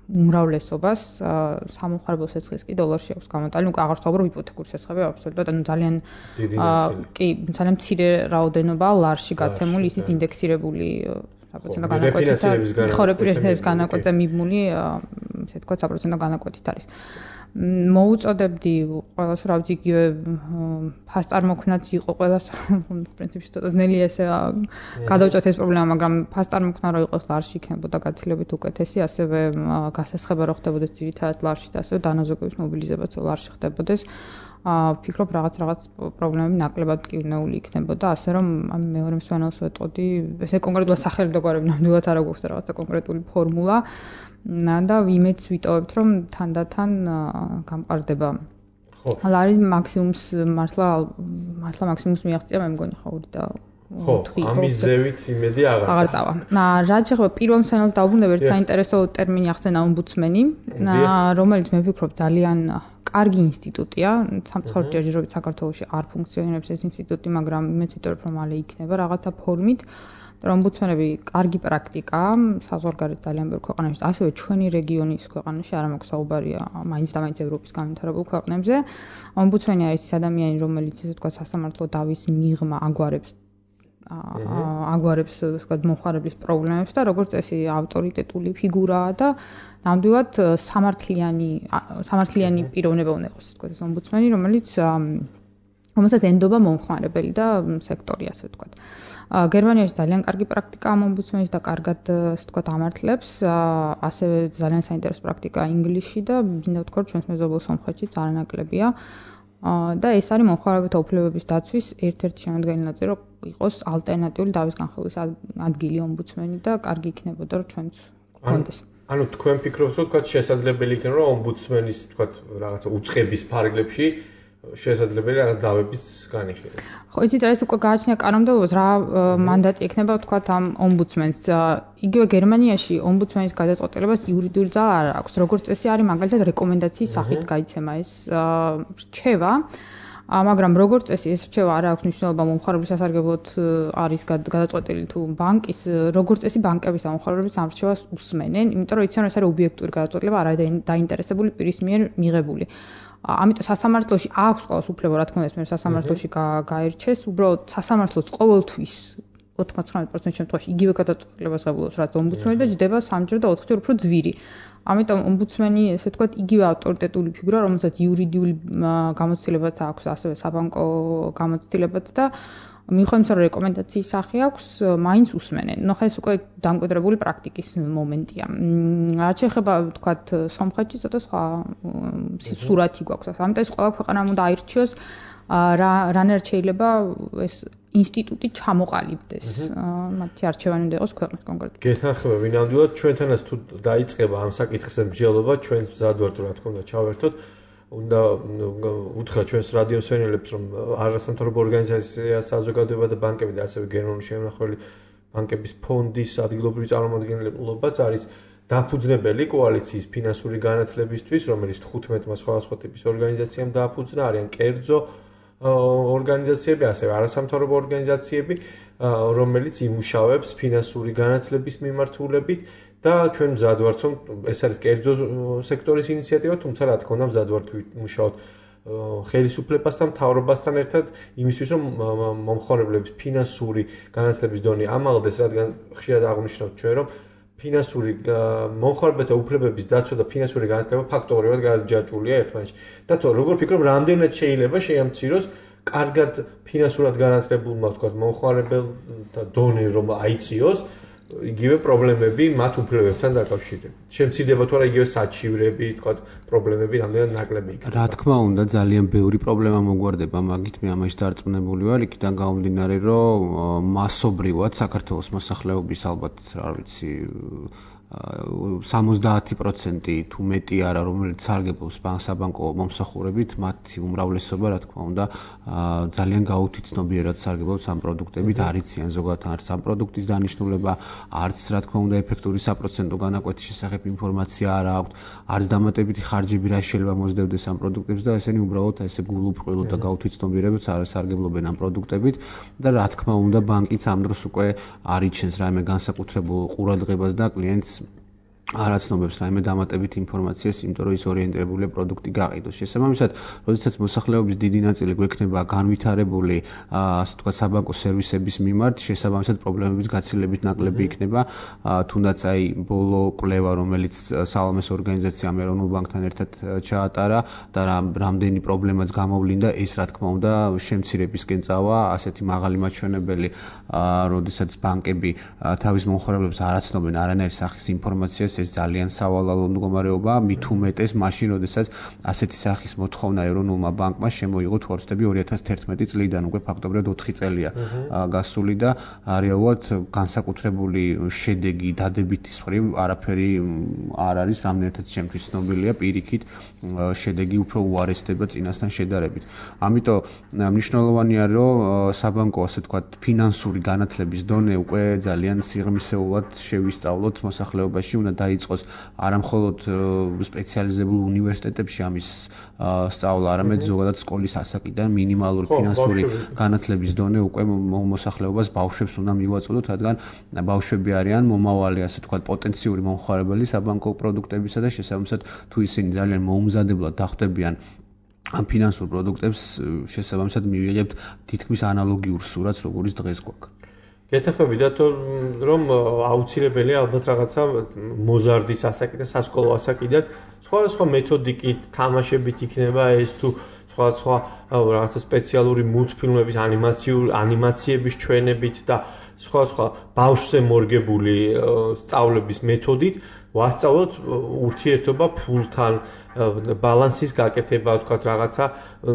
D: უმრავლესობას სამომხმარებლო სესხის კი დოლარში აქვს გამოტანილი. უკვე აღარ ვსაუბრობ იპოთეკურ სესხები აბსოლუტურად, ანუ ძალიან
B: დიდი ნაწილი.
D: კი, ძალიან მცირე რაოდენობა ლარში გაცემული, ისიც ინდექსირებული საპროცენტო განაკვეთით განაკვეთზე მიბმული, ესე თქვა საპროცენტო განაკვეთით არის. მოუწოდებდი ყველას, რა ვიცი, იგივე ფასტარმოქმნაც იყო ყველას, პრინციპში ცოტა ძნელია ესე გადავჭოთ ეს პრობლემა, მაგრამ ფასტარმოქმნა რო იყოს ლარში იქნებოდა გაცილებით უკეთესი, ასევე გასესხება რო ხდებოდეს ძირითადად ლარში და ასევე დანაზოგების მობილიზებაც ლარში ხდებოდეს. ვფიქრობ რაღაც პრობლემები ნაკლებად მტკივნეული იქნებოდა, ასე რომ მეორე მსმენელს ვეტყოდი, ესე კონკრეტულად სახელი და გვარები ნამდვილად არ აქვს რაღაცა კონკრეტული ფორმულა. და იმედს ვიტოვებთ, რომ თანდათან გამყარდება. ხო. ლარი მაქსიმუმს მართლა მაქსიმუმს მიაღწია, მე მგონი ხო 2 და 4.
B: ამის ზევით იმედი აღარ
D: წავა. რაც ახლა პირველ მსმენელს დავუბრუნდები, ერთ საინტერესო ტერმინი ახსენა ომბუდსმენი, რომელიც მე ვფიქრობ ძალიან კარგი ინსტიტუტია, სამწუხაროდ ჯერჯერობით საქართველოში არ ფუნქციონირებს ეს ინსტიტუტი, მაგრამ მეც ვიტყოდ რომ მალე იქნება რაღაცა ფორმით. ომბუდსმენები კარგი პრაქტიკაა, საზღვარგარეთ ძალიან ბევრ ქვეყანაში, ასევე ჩვენი რეგიონის ქვეყანაში, არ მაქვს საუბარია მაინც და მაინც ევროპის განვითარებულ ქვეყნებზე. ომბუდსმენი არის ის ადამიანი, რომელიც ესე ვთქვათ სასამართლო დავის მიღმა აგვარებს ასე ვთქვათ მომხმარებლის პრობლემებს და როგორც წესი ავტორიტეტული ფიგურაა და ნამდვილად სამართლიანი პიროვნება უნდა იყოს, ასე ვთქვათ, ეს ომბუდსმენი, რომელსაც ენდობა მომხმარებელი და სექტორი, ასე ვთქვათ. გერმანიაში ძალიან კარგი პრაქტიკაა ომბუდსმენის და კარგად ასე ვთქვათ ამართლებს, ასევე ძალიან საინტერესო პრაქტიკაა ინგლისში და მინდა ვთქვა რომ ჩვენს მეზობელ სომხეთშიც არანაკლებია. და ეს არის მომხმარებელთა უფლებების დაცვის ერთ-ერთი შემადგენელი ნაწილი, რომ იყოს ალტერნატიული დავის განხილვის ადგილი ომბუდსმენი და კარგი იქნებოდა რომ ჩვენც გქონდეს.
B: ანუ თქვენ ფიქრობთ რომ თქვა შესაძლებელი იქნება რომ ომბუდსმენის თქვა რაღაცა უწყების ფარგლებში შესაძლებელი რაღაც დავების განიხილვა.
D: ხო, იცით რა ეს უკვე გააჩნია კანონმდებლობას, რა მანდატი ექნება თქვათ ამ ომბუდსმენს. იგივე გერმანიაში ომბუდსმენის გადაწყვეტილებას იურიდიული ძალა არ აქვს. როგორც წესი არის მაგალითად რეკომენდაციის სახით გაიცემა ეს რჩევა. მაგრამ როგორც წესი ეს რჩევა არ აქვს მნიშვნელობა მომხმარებლის სასარგებლოდ არის გადაწყვეტილი თუ ბანკის, როგორც წესი ბანკების მომხმარებლებს ამ რჩევას უსმენენ, იმიტომ რომ იციან რომ ეს არის ობიექტური გადაწყვეტილება, არ არის დაინტერესებული პირის მიერ მიღებული. ამიტომ სასამართლოში აქვს ყოველს უფლება, რა თქმა უნდა, მე სასამართლოში გაერჩეს, უბრალოდ სასამართლოს ყოველთვის 99% შემთხვევაში იგივე გადაწყვეტილებას ღებულობს, რაც ომბუდსმენი და ჯდება 3-ჯერ და 4-ჯერ უფრო ძვირი. ამიტომ ომბუდსმენი, ესე ვთქვათ, იგივე ავტორიტეტული ფიგურა, რომელსაც იურიდიული გამოცდილებაც აქვს, ასევე საბანკო გამოცდილებაც და მიუხედავად რომ რეკომენდაციის სახე აქვს, მაინც უსმენენ. ნუ ხა ეს უკვე დამკვიდრებული პრაქტიკის მომენტია. რაც შეეხება ვთქვათ სომხეთში ცოტა სხვა სურათი გვაქვს. ამიტომ ეს ყველა ქვეყანამ უნდა აირჩიოს რანაირად შეიძლება ეს ინსტიტუტი ჩამოყალიბდეს. მათი არჩევანი უნდა იყოს ქვეყნის კონკრეტულად.
B: გეთანხმება ვინამდვილად ჩვენთანაც თუ დაიწყება ამ საკითხზე მსჯელობა, ჩვენც მზად ვართ რა თქმა უნდა ჩავერთოთ. უნდა უთხრა ჩვენს რადიო მსმენელებს, რომ არასამთავრობო ორგანიზაცია, საზოგადოება და ბანკები და ასევე გერმანული შემნახველი ბანკების ფონდის ადგილობრივი წარმომადგენლებაც არის დაფუძნებელი კოალიციის ფინანსური განათლებისთვის, რომელიც 15 სხვადასხვა ტიპის ორგანიზაციამ დააფუძნა, არიან კერძო ორგანიზაციები, ასევე არასამთავრობო ორგანიზაციები, რომელიც იმუშავებს ფინანსური განათლების მიმართულებით და ჩვენ მზად ვართ, რომ ეს არის კერძო სექტორის ინიციატივა, თუმცა რა თქმა უნდა მზად ვართ ვიმუშაოთ ხელისუფლებასთან, მთავრობასთან ერთად იმისთვის, რომ მომხმარებლების ფინანსური განათლების დონე ამაღლდეს, რადგან ხშირად აღნიშნავთ ჩვენ, რომ ფინანსური მომხმარებელთა უფლებების დაცვა და ფინანსური განათლება ფაქტობრივად გაჯაჭვულია ერთმანეთში. და თუ როგორ ფიქრობ, რამდენად შეიძლება შეამციროს კარგად ფინანსურად განათლებულმა, თქვა, მომხმარებელთა დონე რომ აიწიოს, იგივე პრობლემები მათ უფლებებთან დაკავშირებით. შემცირდება თუ არა იგივე საჩივრები, თქვა, პრობლემები რამდენად ნაკლები იქნება.
C: რა თქმა უნდა, ძალიან ბევრი პრობლემა მოგვარდება, მაგით მე ამაში დარწმუნებული ვარ, იქიდან გამომდინარე, რომ მასობრივად საქართველოს მოსახლეობის ალბათ, რა ვიცი, 70% თუ მეტი არა, რომელიც სარგებლობს საბანკო მომსახურებით, მათი უმრავლესობა, რა თქმა უნდა, ძალიან გაუთიცნობიერად სარგებლობს ამ პროდუქტებით, არ იციან ზოგადად არც ამ პროდუქტის დანიშნულება, არც რა თქმა უნდა ეფექტური საპროცენტო განაკვეთის შესახებ ინფორმაცია არ აქვთ, არც დამატებითი ხარჯები რა შეიძლება მოსდევდეს ამ პროდუქტებს და ესენი უბრალოდ ესე გულუბრყვილოდ და გაუთიცნობიერებად არ სარგებლობენ ამ პროდუქტებით და რა თქმა უნდა ბანკიც ამ დროს უკვე არ იჩენს რაიმე განსაკუთრებულ ყურადღებას და კლიენტს არაცნობებს რაიმე დამატებით ინფორმაციას, იმიტომ რომ ის ორიენტირებულია პროდუქტი გაყიდოს. შესაბამისად, როდესაც მოსახლეობის დიდი ნაწილი გვექნება განვითარებული, ასე ვთქვათ, საბანკო სერვისების მიმართ, შესაბამისად პრობლემების გაცილებით ნაკლები იქნება, თუნდაც აი ბოლო კვლევა, რომელიც სალომეს ორგანიზაციამ ეროვნულ ბანკთან ერთად ჩაატარა და რამდენი პრობლემაც გამოვლინდა, ეს რა თქმა უნდა შემცირებისკენ წავა, ასეთი მაღალი მაჩვენებელი, როდესაც ბანკები თავის მომხმარებლებს არ აცნობენ არანაირ სახის ინფორმაციას, ეს ძალიან სავალალო მდგომარეობაა, მით უმეტეს მაშინ, როდესაც ასეთი სახის მოთხოვნა ეროვნულმა ბანკმა შემოიღო თუ არ ვცდები 2011 წლიდან, უკვე ფაქტობრივად 4 წელია გასული და რეალურად განსაკუთრებული შედეგი დადებითის მხრივ არაფერი არ არის, რამდენადაც ჩემთვის ცნობილია, პირიქით შედეგი უფრო უარესდება წინასთან შედარებით. ამიტომ მნიშვნელოვანია, რომ საბანკო, ასე ვთქვათ, ფინანსური განათლების დონე უკვე ძალიან სიღრმისეულად შევისწავლოთ მოსახლეობაში, უნდა დაიწყოს არამხოლოდ სპეციალიზებულ უნივერსიტეტებში ამის სწავლა, არამედ ზოგადად სკოლის ასაკიდან მინიმალური ფინანსური განათლების დონე უკვე მოსახლეობას ბავშვებს უნდა მივაწოდოთ, რადგან ბავშვები არიან მომავალი, ასე ვთქვათ, პოტენციური მომხმარებელი საბანკო პროდუქტებისა და შესაბამისად თუ ისინი ძალიან მოუმზადებლად დახვდებიან ამ ფინანსურ პროდუქტებს, შესაბამისად მივიღებთ თითქმის ანალოგიურ სურათს, როგორც დღეს გვაქვს.
B: გეთახმებიდათ, რომ აუცილებელია ალბათ რაღაცა მოზარდის ასაკი და სასკოლო ასაკიდან სხვა მეთოდიკით, თამაშებით იქნება ეს თუ სხვა რაღაცა სპეციალური მულტფილმების, ანიმაციების ჩვენებით და სხვა ბავშვზე მორგებული სწავლების მეთოდით ვასწავლოთ ურთიერთობა ფულთან, ბალანსის გაკეთება, ვთქვათ, რაღაცა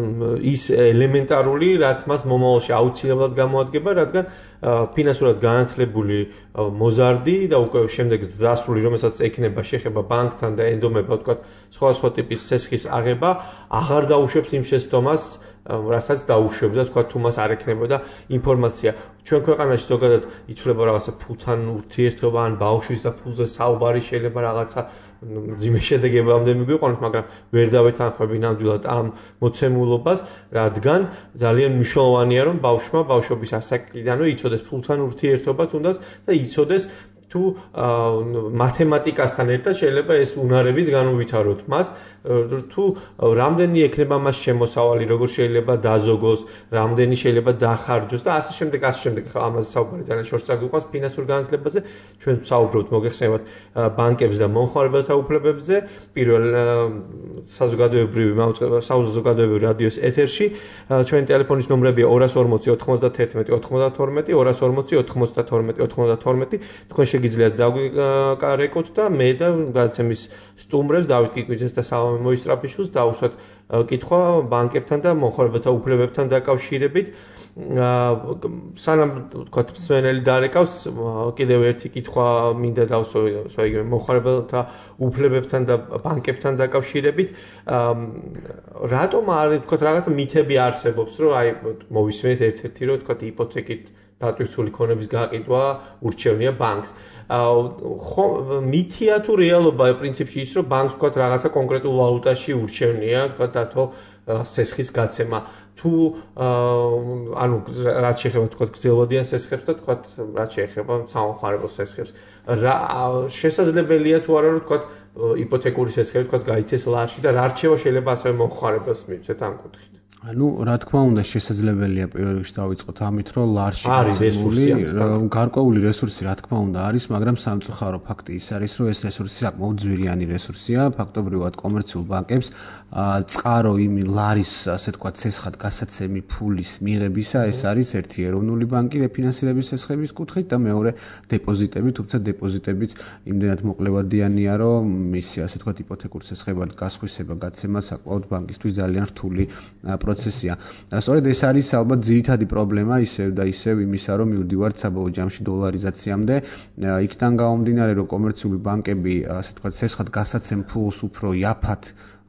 B: ის ელემენტარული, რაც მას მომავალში აუცილებლად გამოადგება, რადგან ფინანსურად განათლებული მოზარდი და უკვე შემდეგ დასრული, რომელსაც ექნება შეხება ბანკთან და ენდომება, ვთქვათ, სხვა ტიპის ცესხის აღება, აღარ დაუშვებს იმ შეცდომას, რასაც დაუშვებდა, ვთქვათ, თუ მას არ ექნებოდა ინფორმაცია. ჩვენ ქვეყანაში ზოგადად ითვლება რაღაცა ფულთან ურთიერთობა ან ბავშვის და ფულზე საუბარი შეიძლება რაღაცა ძიმე შედეგებამდე მიგვიყვანოს, მაგრამ ვერ დავეთანხმები ნამდვილად ამ მოცემულობას, რადგან ძალიან მნიშვნელოვანია, რომ ბავშვმა ბავშვობის ასაკიდანვე იცოდეს ფულთან ურთიერთობა თუნდაც და იცოდეს თუ მათემატიკასთან ერთად შეიძლება ეს უნარებიც განუვითაროთ მას, თუ რამდენი ექნება მას შემოსავალი, როგორ შეიძლება დაზოგოს, რამდენი შეიძლება დახარჯოს და ასე შემდეგ. ამაზე საუბარი ძალიან შორს აგვიყვანს ფინანსურ განათლებაზე. ჩვენ ვსაუბრობთ მოგეხსენებათ ბანკებს და მომხმარებელთა უფლებებზე, პირველ საზოგადოებრივი რადიოს ეთერში. ჩვენი ტელეფონის ნომრებია 240 91 92, 240 92 92. თქვენ შეგიძლიათ დავგეკარეკოთ და მე და გადაცემის სტუმრებს დავით კიკვიძეს და სალომე მოისტრაფიშვილს დავუსვათ კითხვა ბანკებთან და მომხმარებელთა უფლებებთან დაკავშირებით. სანამ ვთქვათ მსმენელი დარეკავს, კიდევ ერთი კითხვა მინდა დავსვო იგივე მომხმარებელთა უფლებებთან და ბანკებთან დაკავშირებით. რატომ არის ვთქვათ რაღაცა მითები არსებობს, რომ აი მოვისმენთ ერთ-ერთი რომ ვთქვათ იპოთეკით დატვირთული ქონების გაყიდვა ურჩევნია ბანკს. მითია თუ რეალობა პრინციპში ის, რომ ბანკს ვთქვათ რაღაცა კონკრეტულ ვალუტაში ურჩევნია, ვთქვათ დათო სესხის გაცემა. თუ ანუ რაც შეეხება ვთქვათ გრძელვადიან სესხებს და ვთქვათ რაც შეეხება სამომხმარებლო სესხებს. შესაძლებელია თუ არა რომ ვთქვათ იპოთეკური სესხები ვთქვათ გაიცეს ლარში და რა რჩევა შეიძლება ასევე მომხმარებელს მივცეთ ამ კუთხით.
C: ანუ რა თქმა უნდა შესაძლებელია პირველ რიგში დავიწყოთ ამით, რომ ლარში გარკვეული რესურსი რა თქმა უნდა არის, მაგრამ სამწუხარო ფაქტი ის არის, რომ ეს რესურსი საკმაოდ ძვირიანი რესურსია, ფაქტობრივად კომერციულ ბანკებს წყარო იმ ლარის, ასე ვთქვათ, ცესხად გასაცემი ფულის მიღებისა, ეს არის ერთი ეროვნული ბანკი რეფინანსირების სესხების კუთხით და მეორე დეპოზიტები, თუმცა დეპოზიტებიც იმდენად მოკლევადიანია, რომ მისი, ასე ვთქვათ, იპოთეკურ სესხებად გასხვისება, გაცემა საკმაოდ ბანკისთვის ძალიან რთული პროცესია. სწორედ ეს არის ალბათ ძირითადი პრობლემა ისევ და ისევ იმისა, რომ მივდივართ საბოლოო ჯამში დოლარიზაციამდე. იქიდან გამომდინარე, რომ კომერციული ბანკები, ასე ვთქვათ, სესხად გასაცემ ფულს უფრო იაფად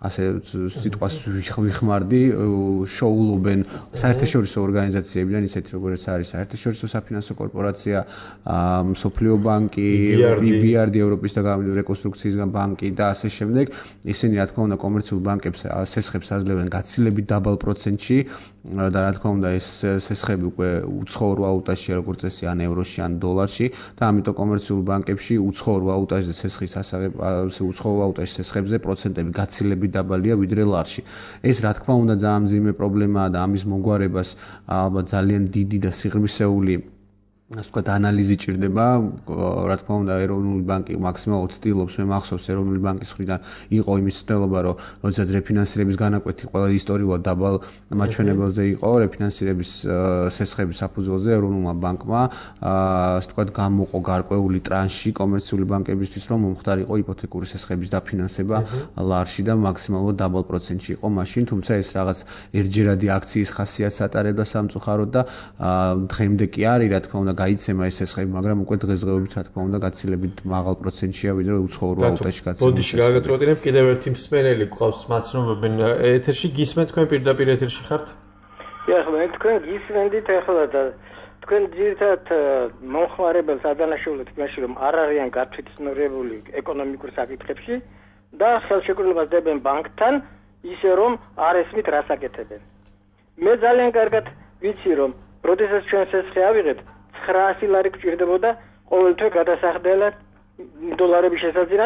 C: ასე სიტყვას ვიხმარდი, შოულობენ საერთაშორისო ორგანიზაციებიდან, ისეთ როგორც არის საერთაშორისო საფინანსო კორპორაცია, მსოფლიო ბანკი, BRD, ევროპის და რეკონსტრუქციის ბანკი და ასე შემდეგ. ისინი რა თქმა უნდა კომერციულ ბანკებს სესხებს აძლევენ გაცილებით დაბალ პროცენტში და რა თქმა უნდა ეს სესხები უკვე უცხოურ ვალუტაშია, როგორც წესი, ან ევროში, ან დოლარში და ამიტომ კომერციულ ბანკებში უცხოურ ვალუტაში და სესხის უცხოურ ვალუტაში სესხებზე პროცენტები გაცილებით დაბალია ვიდრე ლარში. ეს რა თქმა უნდა ძალიან მძიმე პრობლემაა და ამის მოგვარებას ალბათ ძალიან დიდი და სიღრმისეული ასე ვთქვათ ანალიზი ჭირდება. რა თქმა უნდა ეროვნული ბანკი მაქსიმალურად ცდილობს, მე მახსოვს ეროვნული ბანკის მხრიდან იყო იმის ცდელობა, რომ როდესაც რეფინანსირების განაკვეთი ყველა ისტორიულად დაბალ მაჩვენებელზე იყო, რეფინანსირების სესხების საფუძველზე ეროვნულმა ბანკმა ასე ვთქვათ გამოყო გარკვეული ტრანში კომერციული ბანკებისთვის, რომ მომხდარიყო იპოთეკური სესხების დაფინანსება ლარში და მაქსიმალურად დაბალ პროცენტში იყო მაშინ, თუმცა ეს რაღაც ერთჯერადი აქციის ხასიათს ატარებდა სამწუხაროდ და დღემდე კი არის, რა თქმა უნდა გაიცემა ეს სესხები, მაგრამ უკვე დღესდღეობით რა თქმა უნდა გაცილებით მაღალ პროცენტშია ვიდრე უცხოურ ვალუტაში გაცემული.
B: ბოდიში გაგაწყვეტინებ, კიდევ ერთი მსმენელი გვყავს მაცნობებენ ეთერში, გისმენთ თქვენ პირდაპირ ეთერში ხართ?
G: ხო, თქვენ გისმენთ ახლა და თქვენ ძირითადად მომხმარებელს ადანაშაულებთ იმაში, რომ არ არიან გათვითცნობებული ეკონომიკურ საკითხებში და ხელშეკრულებას დებენ ბანკთან, ისე რომ არ ესმით რას აკეთებენ. მე ძალიან კარგად ვიცი, რომ როდესაც ჩვენ სესხი ავიღეთ 900 ლარი გვჭირდებოდა ყოველთვე გადასახდელად დოლარების შესაძინად,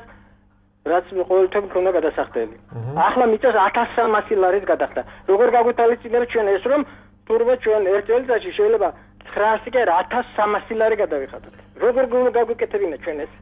G: რაც ყოველთვე მქონდა გადასახდელი. ახლა მიწას 1300 ლარის გადახდა. როგორ გაგვეთვალისწინებთ ჩვენ ეს, რომ თურმე ჩვენ ერთ წელიწადში შეიძლება 900 კი 1300 ლარი გადავიხადოთ. როგორ გაგვიკეთებინა ჩვენ ეს?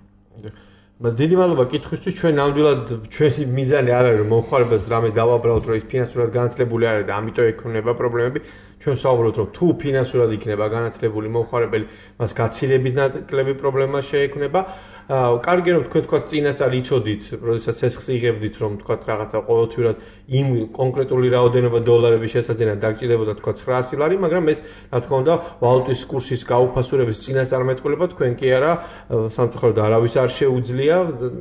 B: დიდი მადლობა კითხვისთვის. ჩვენ ნამდვილად ჩვენი მიზანი არ არის რომ მომხმარებელს რამე დავაბრალოთ, რომ ის ფინანსურად განათლებული არ არის და ამიტომ ექნება პრობლემები. ჩვენ ვსაუბრობთ, რომ თუ ფინანსურად იქნება განათლებული მომხმარებელი, მას გაცილებით ნაკლები პრობლემა შეექმნება. კარგი რომ თქვენ თქვა წინასწარ იცოდით, როდესაც სესხს იღებდით, რომ თქვა რაღაცა ყოველთვიურად იმ კონკრეტული რაოდენობა დოლარების შესაძენად დაგჭირდებოდა თქვა 900 ლარი, მაგრამ ეს რა თქმა უნდა ვალუტის კურსის გაუფასურების წინასწარმეტყველება თქვენ კი არა, სამწუხაროდ არავის არ შეუძლია.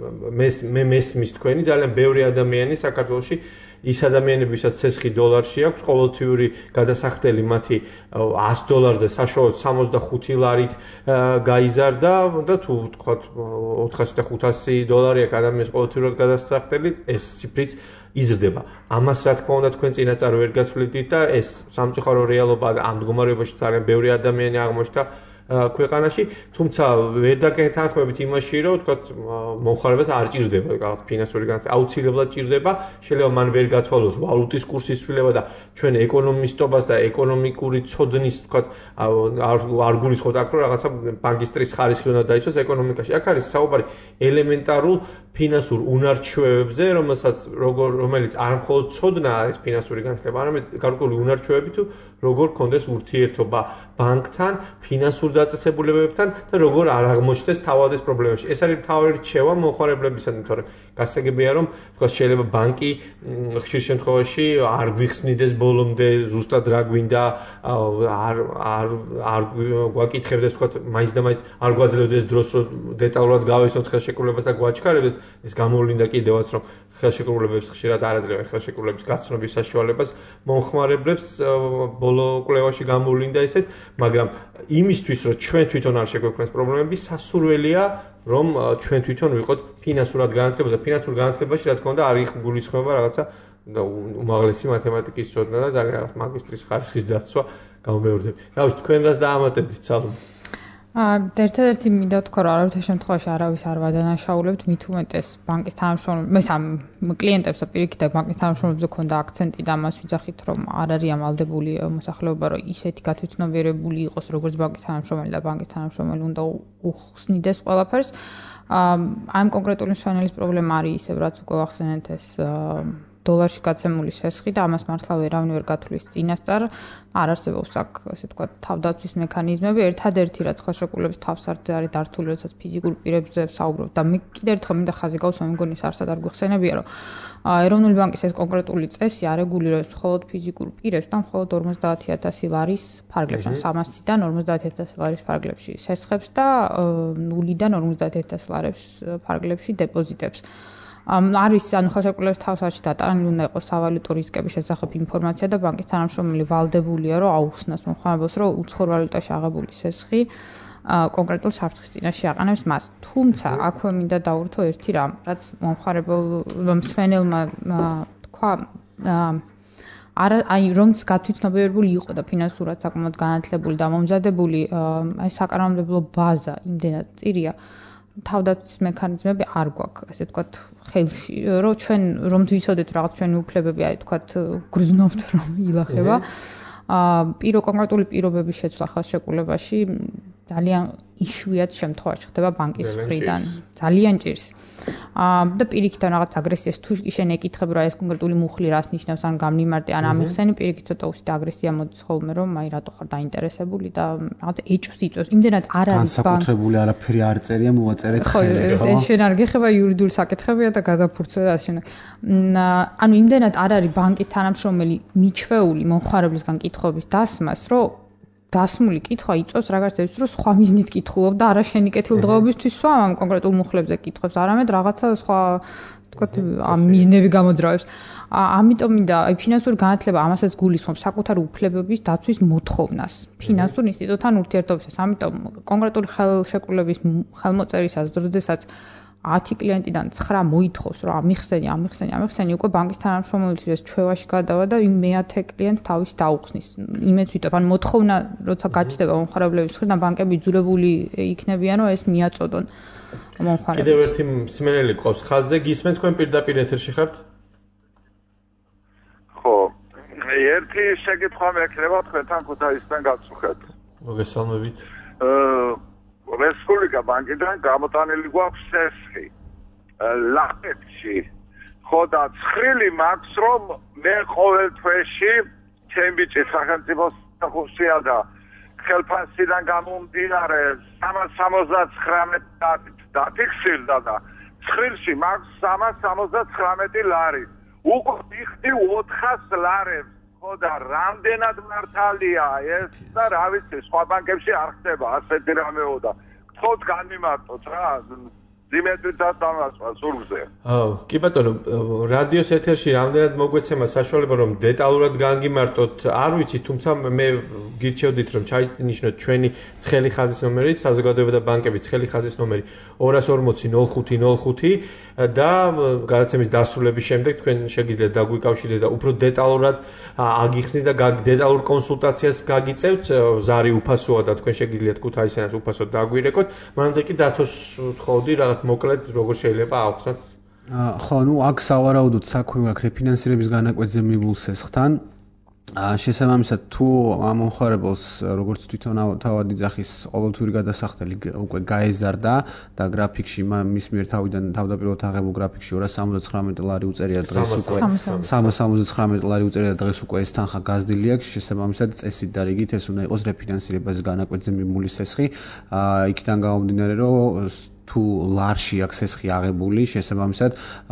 B: მე მესმის თქვენი ძალიან ბევრი ადამიანი საქართველოში ის ადამიანები, ვისაც სესხი დოლარში აქვს, ყოველთვიური გადასახდელი მათი $100-ზე საშუალოდ 65 ლარით გაიზარდა და თუ თქვათ 400 და 500 დოლარი აქვს ადამიანის ყოველთვიურად გადასახდელი, ეს ციფრიც იზრდება. ამას რა თქმა უნდა თქვენ წინასწარ ვერ გაცვლიდით და ეს სამწუხარო რეალობაა და ამ მდგომარეობაში ძალიან ბევრი ადამიანი აღმოჩნდა ქვეყანაში, თუმცა ვერ დაგეთანხმებით იმაში, რომ თქვა მომხმარებელს არ ჭირდება რაღაც ფინანსური განათლება, აუცილებლად ჭირდება, შეიძლება მან ვერ გათვალოს ვალუტის კურსის ცვლილება და ჩვენ ეკონომისტობას და ეკონომიკური ცოდნის თქვა არ გულისხმობთ აქ რომ რაღაცა მაგისტრის ხარისხი უნდა დაიცვას ეკონომიკაში. აქ არის საუბარი ელემენტარულ ფინანსურ უნარჩვევებზე, რომელიც არ მხოლოდ ცოდნაა ეს ფინანსური განათლება, არამედ გარკვეული უნარჩვევები თუ როგორ კონდეს ურთიერთობა ბანკთან, ფინანსურ დაწესებულებებთან და როგორ არ აღმოჩნდეს თავად ეს პრობლემებში. ეს არის მთავარი რჩევა მომხმარებლებისადმი, თორემ გასაგებია რომ თქვა შეიძლება ბანკი ხშირ შემთხვევაში არ გვიხსნიდეს ბოლომდე ზუსტად რა გვინდა, არ გვაკითხებდეს თქვა მაინც და მაინც არ გვაძლევდეს დროს რომ დეტალურად გავიხსნოთ ხელშეკრულებას და გვაჩქარებდეს. ეს გამოვლინდა კიდევაც რომ ხელშეკრულებებს ხშირად არ აძლევენ ხელშეკრულების გაცნობის საშუალებას მომხმარებლებს ბოლო კვლევაში გამოვლინდა ესეც, მაგრამ იმისთვის რომ ჩვენ თვითონ არ შეგვექმნას პრობლემები, სასურველია რომ ჩვენ თვითონ ვიყოთ ფინანსურად განათლებული და ფინანსურ განათლებაში რა თქმა უნდა არ გულისხმობა რაღაცა უმაღლესი მათემატიკის ცოდნა და ძალიან რაღაც მაგისტრის ხარისხის დაცვა გამომეორდები. რა ვიცი, თქვენ რას დაამატებდით სალომე?
D: ერთადერთი მინდა ვთქვა, რომ არავითარ შემთხვევაში არავის არ ვადანაშაულებთ, მით უმეტეს ბანკის თანამშრომლებს, მე სამ კლიენტებს პირიქით და ბანკის თანამშრომლებზე ქონდა აქცენტი და მას ვიძახით, რომ არ არის ამალდებული მოსახლეობა, რომ ისეთი გათვითცნობიერებული იყოს, როგორც ბანკის თანამშრომელი და ბანკის თანამშრომელი უნდა უხსნიდეს ყველაფერს. ამ კონკრეტული მსვენელის პრობლემა არის ისევ, რაც უკვე ვახსენეთ ეს დოლარში გაცემული სესხი და ამას მართლა ვერავინ ვერ გათვლის წინასწარ. არ არსებობს აქ, ასე ვთქვათ, თავდაცვის მექანიზმები. ერთადერთი რაც ხელშეკრულების თავსართზე არის დართული, როდესაც ფიზიკურ პირებზე საუბრობ და მე კიდევ ერთხელ მინდა ხაზი გავუსვა, მეგონი არსად არ გვიხსენებია, რომ ეროვნული ბანკის ეს კონკრეტული წესი არეგულირებს მხოლოდ ფიზიკურ პირებს და მხოლოდ 50,000 ლარის ფარგლებში, 300-დან 50,000 ლარის ფარგლებში სესხებს და 0-დან 50,000 ლარის ფარგლებში დეპოზიტებს. არის ანუ ხელშეკრულების თავსარში დატანილი უნდა იყოს სავალუტო რისკების შესახებ ინფორმაცია და ბანკის თანამშრომელი ვალდებულია რომ აუხსნას მომხმარებელს რომ უცხოურ ვალუტაში აღებული სესხი კონკრეტულ საფრთხის წინაშე აყენებს მას. თუმცა აქვე მინდა დავურთო ერთი რამ, რაც მომხმარებელმა მსმენელმა თქვა აი რომც გათვითცნობიერებული იყო და ფინანსურად საკმაოდ განათლებული და მომზადებული აი საკანონმდებლო ბაზა იმდენად წირია თავდაცვის მექანიზმები არ გვაქვს ესე ვთქვათ ხელში რომ ჩვენ რომ ვიცოდეთ რაღაც ჩვენი უფლებები აი ვთქვათ გრძნობთ რომ ილახება კონკრეტული პირობების შეცვლა ხელშეკრულებაში ძალიან იშვიათ შემთხვევაში ხდება ბანკის მხრიდან ძალიან ჭირს და პირიქით რაღაც აგრესიას თუ შენ ეკითხებ რა ეს კონკრეტული მუხლი რას ნიშნავს ან გამიმარტე ან ამიხსენი პირიქით ცოტა უსით აგრესია მოდის ხოლმე რომ აი რატო ხარ დაინტერესებული და რაღაც ეჭვს იწვევს იმდენად არ არის
C: განსაკუთრებული არაფერი არ წერია მოვაწერეთ ხელი
D: ხო შენ არ გეხება იურიდიული საკითხებია და გადაფურცე შენ ანუ იმდენად არ არის ბანკის თანამშრომელი მიჩვეული მომხმარებლისგან კითხვების დასმას რომ დასმული კითხვა იწვევს რაღაც ის რომ სხვა მიზნით კითხულობ და არა შენი კეთილდღეობისთვის სვა ამ კონკრეტულ მუხლებზე კითხავს არამედ რაღაცა სხვა თქვათ ამ მიზნები გამოძრავებს ამიტომ მინდა აი ფინანსური განათლება ამასაც გულისხმობს საკუთარი უფლებების დაცვის მოთხოვნას ფინანსურ ინსტიტუტთან ურთიერთობისას ამიტომ კონკრეტული ხელშეკრულების ხელმოწერისას როდესაც 10 კლიენტიდან 9 მოითხოვს რომ ამიხსენი უკვე ბანკის თანამშრომელთვის ჩვევაში გადავა და იმ მე-10 კლიენტს თავის დაუხსნის. იმეც ვიტყვი, ან მოთხოვნა როცა გაჩნდება მომხმარებლების მხრიდან ბანკები იძულებული იქნებიან რომ ეს მიაწოდონ მომხმარებლებს.
B: კიდევ ერთი მსმენელი ყავს ხაზზე, გისმენთ თქვენ პირდაპირ ეთერში ხართ?
F: ხო. ერთი შეკითხვა მექნება თქვენთან ქუთაისიდან გაწუხეთ.
B: მოგესალმებით.
F: რესპუბლიკა ბანკიდან გამოტანილი გვაქვს სესხი ლახეთში ხო და ცხრილი მაქვს რომ მე ყოველ თვეში ჩემი ბიჭი სახელმწიფო სამსახურშია და ხელფასიდან გამომდინარე 379 დაფიქსირდა და ცხრილში მაქვს 379 ლარი უკვე ვიხდი 400 ლარებს ხო და რამდენად მართალია ეს და რა ვიცი სხვა ბანკებში არ ხდება ასეთი რამეო და თქოს განიმარტოთ რა დიმეტრისაც დამასვას სურგზე.
B: კი ბატონო, რადიოს ეთერში რამდენად მოგვეცემა საშუალება რომ დეტალურად განგიმარტოთ, არ ვიცი, თუმცა მე გირჩევდით რომ ჩაინიშნოთ ჩვენი ცხელი ხაზის ნომერი, საზოგადოება და ბანკების ცხელი ხაზის ნომერი 240 0505 და გადაცემის დასრულების შემდეგ თქვენ შეგიძლიათ დაგვიკავშირდეთ და უფრო დეტალურად აგიხსნით და დეტალურ კონსულტაციას გაგიწევთ, ზარი უფასოა და თქვენ შეგიძლიათ ქუთაისიანაც უფასოდ დაგვირეკოთ, მანამდე კი დათოს ვთხოვდი რაღაც მოკლედ როგორ შეიძლება აუხსნათ?
C: ხო, ნუ აქ სავარაუდოდ საქმე აქვს რეფინანსირების განაკვეთზე მიბულ სესხთან. შესაბამისად თუ ამ მომხმარებელს როგორც თვითონ თავად იძახის ყოველთვიური გადასახდელი უკვე გაეზარდა და გრაფიკში მის მიერ თავდაპირველად აღებულ გრაფიკში 279 ლარი უწერია დღეს უკვე 379 ლარი უწერია დღეს უკვე ეს თანხა გაზრდილი აქვს შესაბამისად წესით და რიგით ეს უნდა იყოს რეფინანსირების განაკვეთზე მიბული სესხი იქიდან გამომდინარე რომ თუ ლარში აქვს სესხი აღებული, შესაბამისად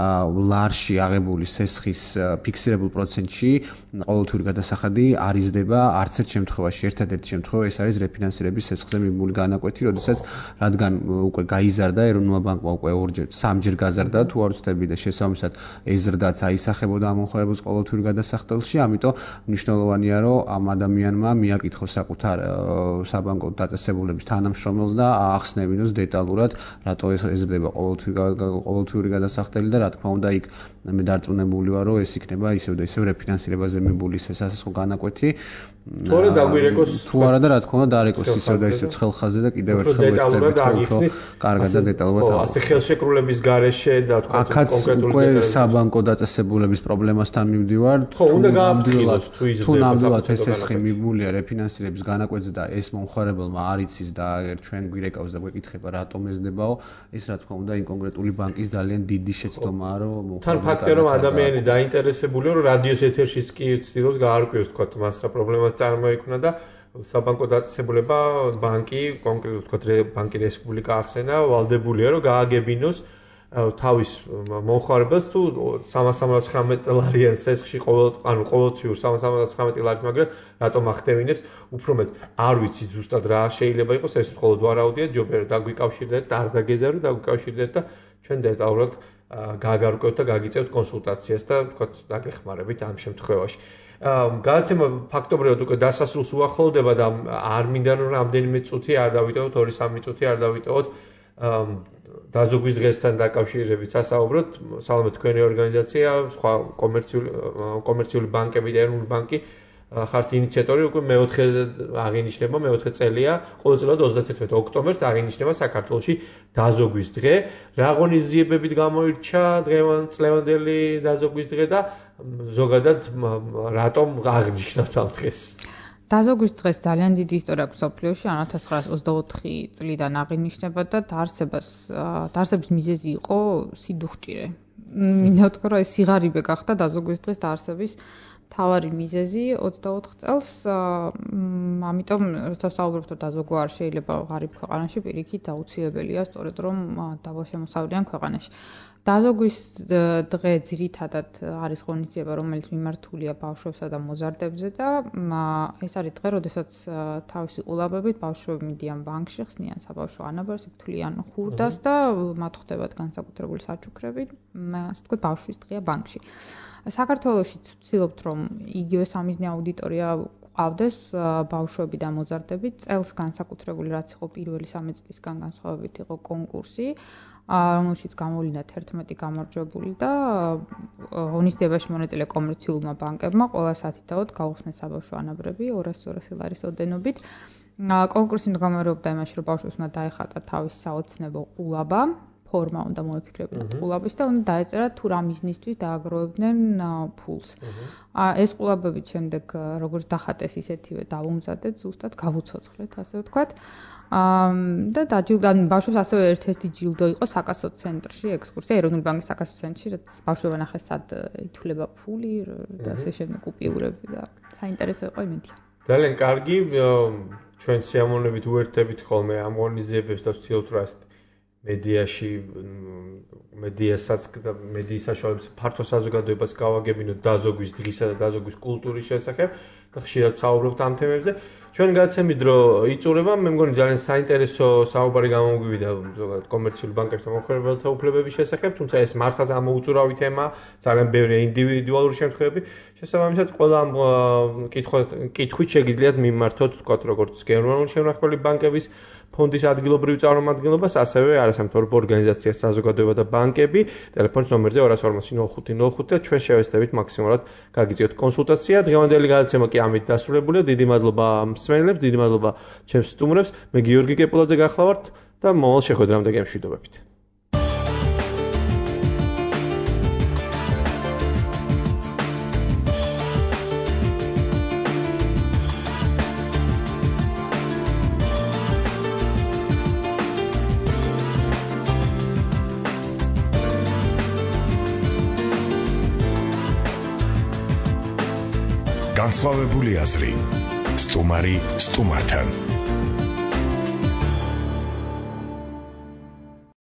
C: ლარში აღებული სესხის ფიქსირებულ პროცენტში ყოველთვიური გადასახადი არ იზრდება არც ერთ შემთხვევაში. ერთადერთი შემთხვევა ეს არის რეფინანსირების სესხზე მიბული განაკვეთი, როდესაც რადგან უკვე გაიზარდა ეროვნულ ბანკმა უკვე 3-ჯერ გაზარდა, თუ არ ვცდები და შესაბამისად ეზრდაც აისახებოდა ამ მომხმარებელს ყოველთვიური გადასახდელში, ამიტომ მნიშვნელოვანია რომ ამ ადამიანმა მიაკითხოს საკუთარ საბანკო დაწესებულების თანამშრომელს და აახსნებინოს დეტალურად რატო ეზრდება ყოველთვიური გადასახდელი და რა თქმა უნდა იქ მე დარწმუნებული ვარ რომ ეს იქნება ისევ და ისევ რეფინანსირებაზე მიბული სასახო განაკვეთი
B: თორე დაგვირეკოს
C: თუ არა და რა თქმა უნდა დარეკოს ისევ და ისევ ცხელხაზე და კიდევ ერთხელ
B: დეტალურად აგიხსნით
C: კარგად და დეტალურად
B: ასე ხელშეკრულების გარეშე და თქვა კონკრეტული
C: უკვე საბანკო დაწესებულების პრობლემასთან მივდივარ
B: ხო უნდა გააფრთხილოს თუ იზრდება
C: ნამდვილად ეს სესხი მიბულია რეფინანსირების განაკვეთზე და ეს მომხმარებელმა არ იცის და ჩვენ გვირეკავს და გვეკითხება რატომ ეზრდებაო ეს რა თქმა უნდა იმ კონკრეტული ბანკის ძალიან დიდი შეცდომაა რომ
B: თან ფაქტია რომ ადამიანი დაინტერესებულია რომ რადიოს ეთერშიც კი ცდილობს გაარკვიოს თქვა მას რა პრობლემა წარმოიქმნა და საბანკო დაწესებულება ბანკი კონკრეტულად თქვა ბანკი რესპუბლიკა ახსენა ვალდებულია რომ გააგებინოს თავის მომხმარებელს თუ 379 ლარიან სესხში ყოველთვიურ 379 ლარის მაგრამ რატომ ახდევინებს უფრო მეტ არ ვიცი ზუსტად რა შეიძლება იყოს ეს მხოლოდ ვარაუდია ჯობია დაგვიკავშირდეთ არ დაგეზარო დაგვიკავშირდეთ და ჩვენ დეტალურად გააგარკვევთ და გაგიწევთ კონსულტაციას და თქვათ დაგეხმარებით ამ შემთხვევაში. გადაცემა ფაქტობრივად უკვე დასასრულს უახლოვდება და არ მინდა რომ რამდენიმე წუთი არ დავიტოვოთ, 2-3 წუთი არ დავიტოვოთ დაზოგვის დღესთან დაკავშირებით სასაუბროთ. სალამət თქვენი ორგანიზაცია, სხვა კომერციული ბანკები და ეროვნული ბანკი ხართ ინიციატორი, უკვე მეოთხე აღინიშნება, მეოთხე წელია, ყოველწლიურად 31 ოქტომბერს აღინიშნება საქართველოში დაზოგვის დღე. რა ღონისძიებებით გამოირჩა დღევანდელი დაზოგვის დღე და ზოგადად რატომ აღნიშნავთ ამ დღეს?
D: დაზოგვის დღეს ძალიან დიდი ისტორია აქვს მსოფლიოში, 1924 წლიდან აღინიშნება და დაარსების მიზეზი იყო სიდუხჭირე. მინდა ვთქვა, რომ ეს სიღარიბე გახდა დაზოგვის დღის დაარსების თავარი მიზეზი 24 წელს, ამიტომ როცა საუბრობთ, რომ დაზოგვა არ შეიძლება ღარიბ ქვეყანაში, პირიქით აუცილებელია სწორედ რომ დაბალშემოსავლიან ქვეყანაში. დაზოგვის დღე ძირითადად არის ღონისძიება, რომელიც მიმართულია ბავშვებსა და მოზარდებზე და ეს არის დღე, როდესაც თავისი ყულაბებით ბავშვები მიდიან ბანკში, ხსნიან საბავშვო ანაბარს, იფთვლიან ხურდას და მათ ხდებათ განსაკუთრებული საჩუქრები, ასე თქვა ბავშვის დღეა ბანკში. საქართველოშიც ვცდილობთ, რომ იგივე სამიზნე აუდიტორია ყავდეს ბავშვები და მოზარდები. წელს განსაკუთრებული რაც იყო პირველი 13 წლისგან განსხვავებით იყო კონკურსი, რომელშიც გამოვლინდა 11 გამარჯვებული და ღონისძიებაში მონაწილე კომერციულმა ბანკებმა ყველა სათითაოდ გაუხსნეს საბავშვო ანაბრები 200 ლარის ოდენობით. კონკურსი მდგომარეობდა იმაში, რომ ბავშვებს უნდა დაეხატა თავის საოცნებო ყულაბა, ფორმა უნდა მოეფიქრებინათ ყულაბის და უნდა დაეწერა თუ რა მიზნისთვის დააგროვებდნენ ფულს. ეს ყულაბები შემდეგ როგორც დახატეს ისეთივე დავუმზადეთ, ზუსტად გავუცოცხლეთ, ასე ვთქვათ. და ბავშვებს ასევე ერთ-ერთი ჯილდო იყო საკასო ცენტრში, ექსკურსია ეროვნული ბანკის საკასო ცენტრში, რაც ბავშვებმა ნახეს სად ითვლება ფული და ასე შემდეგ კუპიურები და საინტერესო იყო იმედი.
B: ძალიან კარგი, ჩვენ სიამოვნებით უერთდებით ხოლმე ამ ღონისძიებებს და ვცდილობთ რა მედიაში მედიასაც და მედიის საშუალებას ფართო საზოგადოებას გავაგებინოთ დაზოგვის დღისა და დაზოგვის კულტურის შესახებ და ხშირად საუბრობთ ამ თემებზე. ჩვენ გადაცემის დრო იწურება, მე მგონი ძალიან საინტერესო საუბარი გამოგვივიდა ზოგადად კომერციული ბანკებთან მომხმარებელთა უფლებების შესახებ, თუმცა ეს მართლაც ამოუწურავი თემაა, ძალიან ბევრი ინდივიდუალური შემთხვევები. შესაბამისად, ყველა ამ კითხვით შეგიძლიათ მიმართოთ, თქვათ, როგორც გერმანული შემნახველი ბანკების ფონდის ადგილობრივ წარმომადგენლობას, ასევე არასამთავრობო ორგანიზაციას საზოგადოება და ბანკები, ტელეფონის ნომერზე 240 და ჩვენ შევესწრებით მაქსიმალურად გაგიწევთ კონსულტაცია. დღევანდელი გადაცემა კი ამით დასრულებულია. დიდი მადლობა მსმენელებს, დიდი მადლობა ჩემს სტუმრებს. მე გიორგი კეპულაძე გახლავართ და მომავალ შეხვედრამდე გემშვიდობებით.
A: განსხვავებული აზრი. სტუმარი სტუმართან.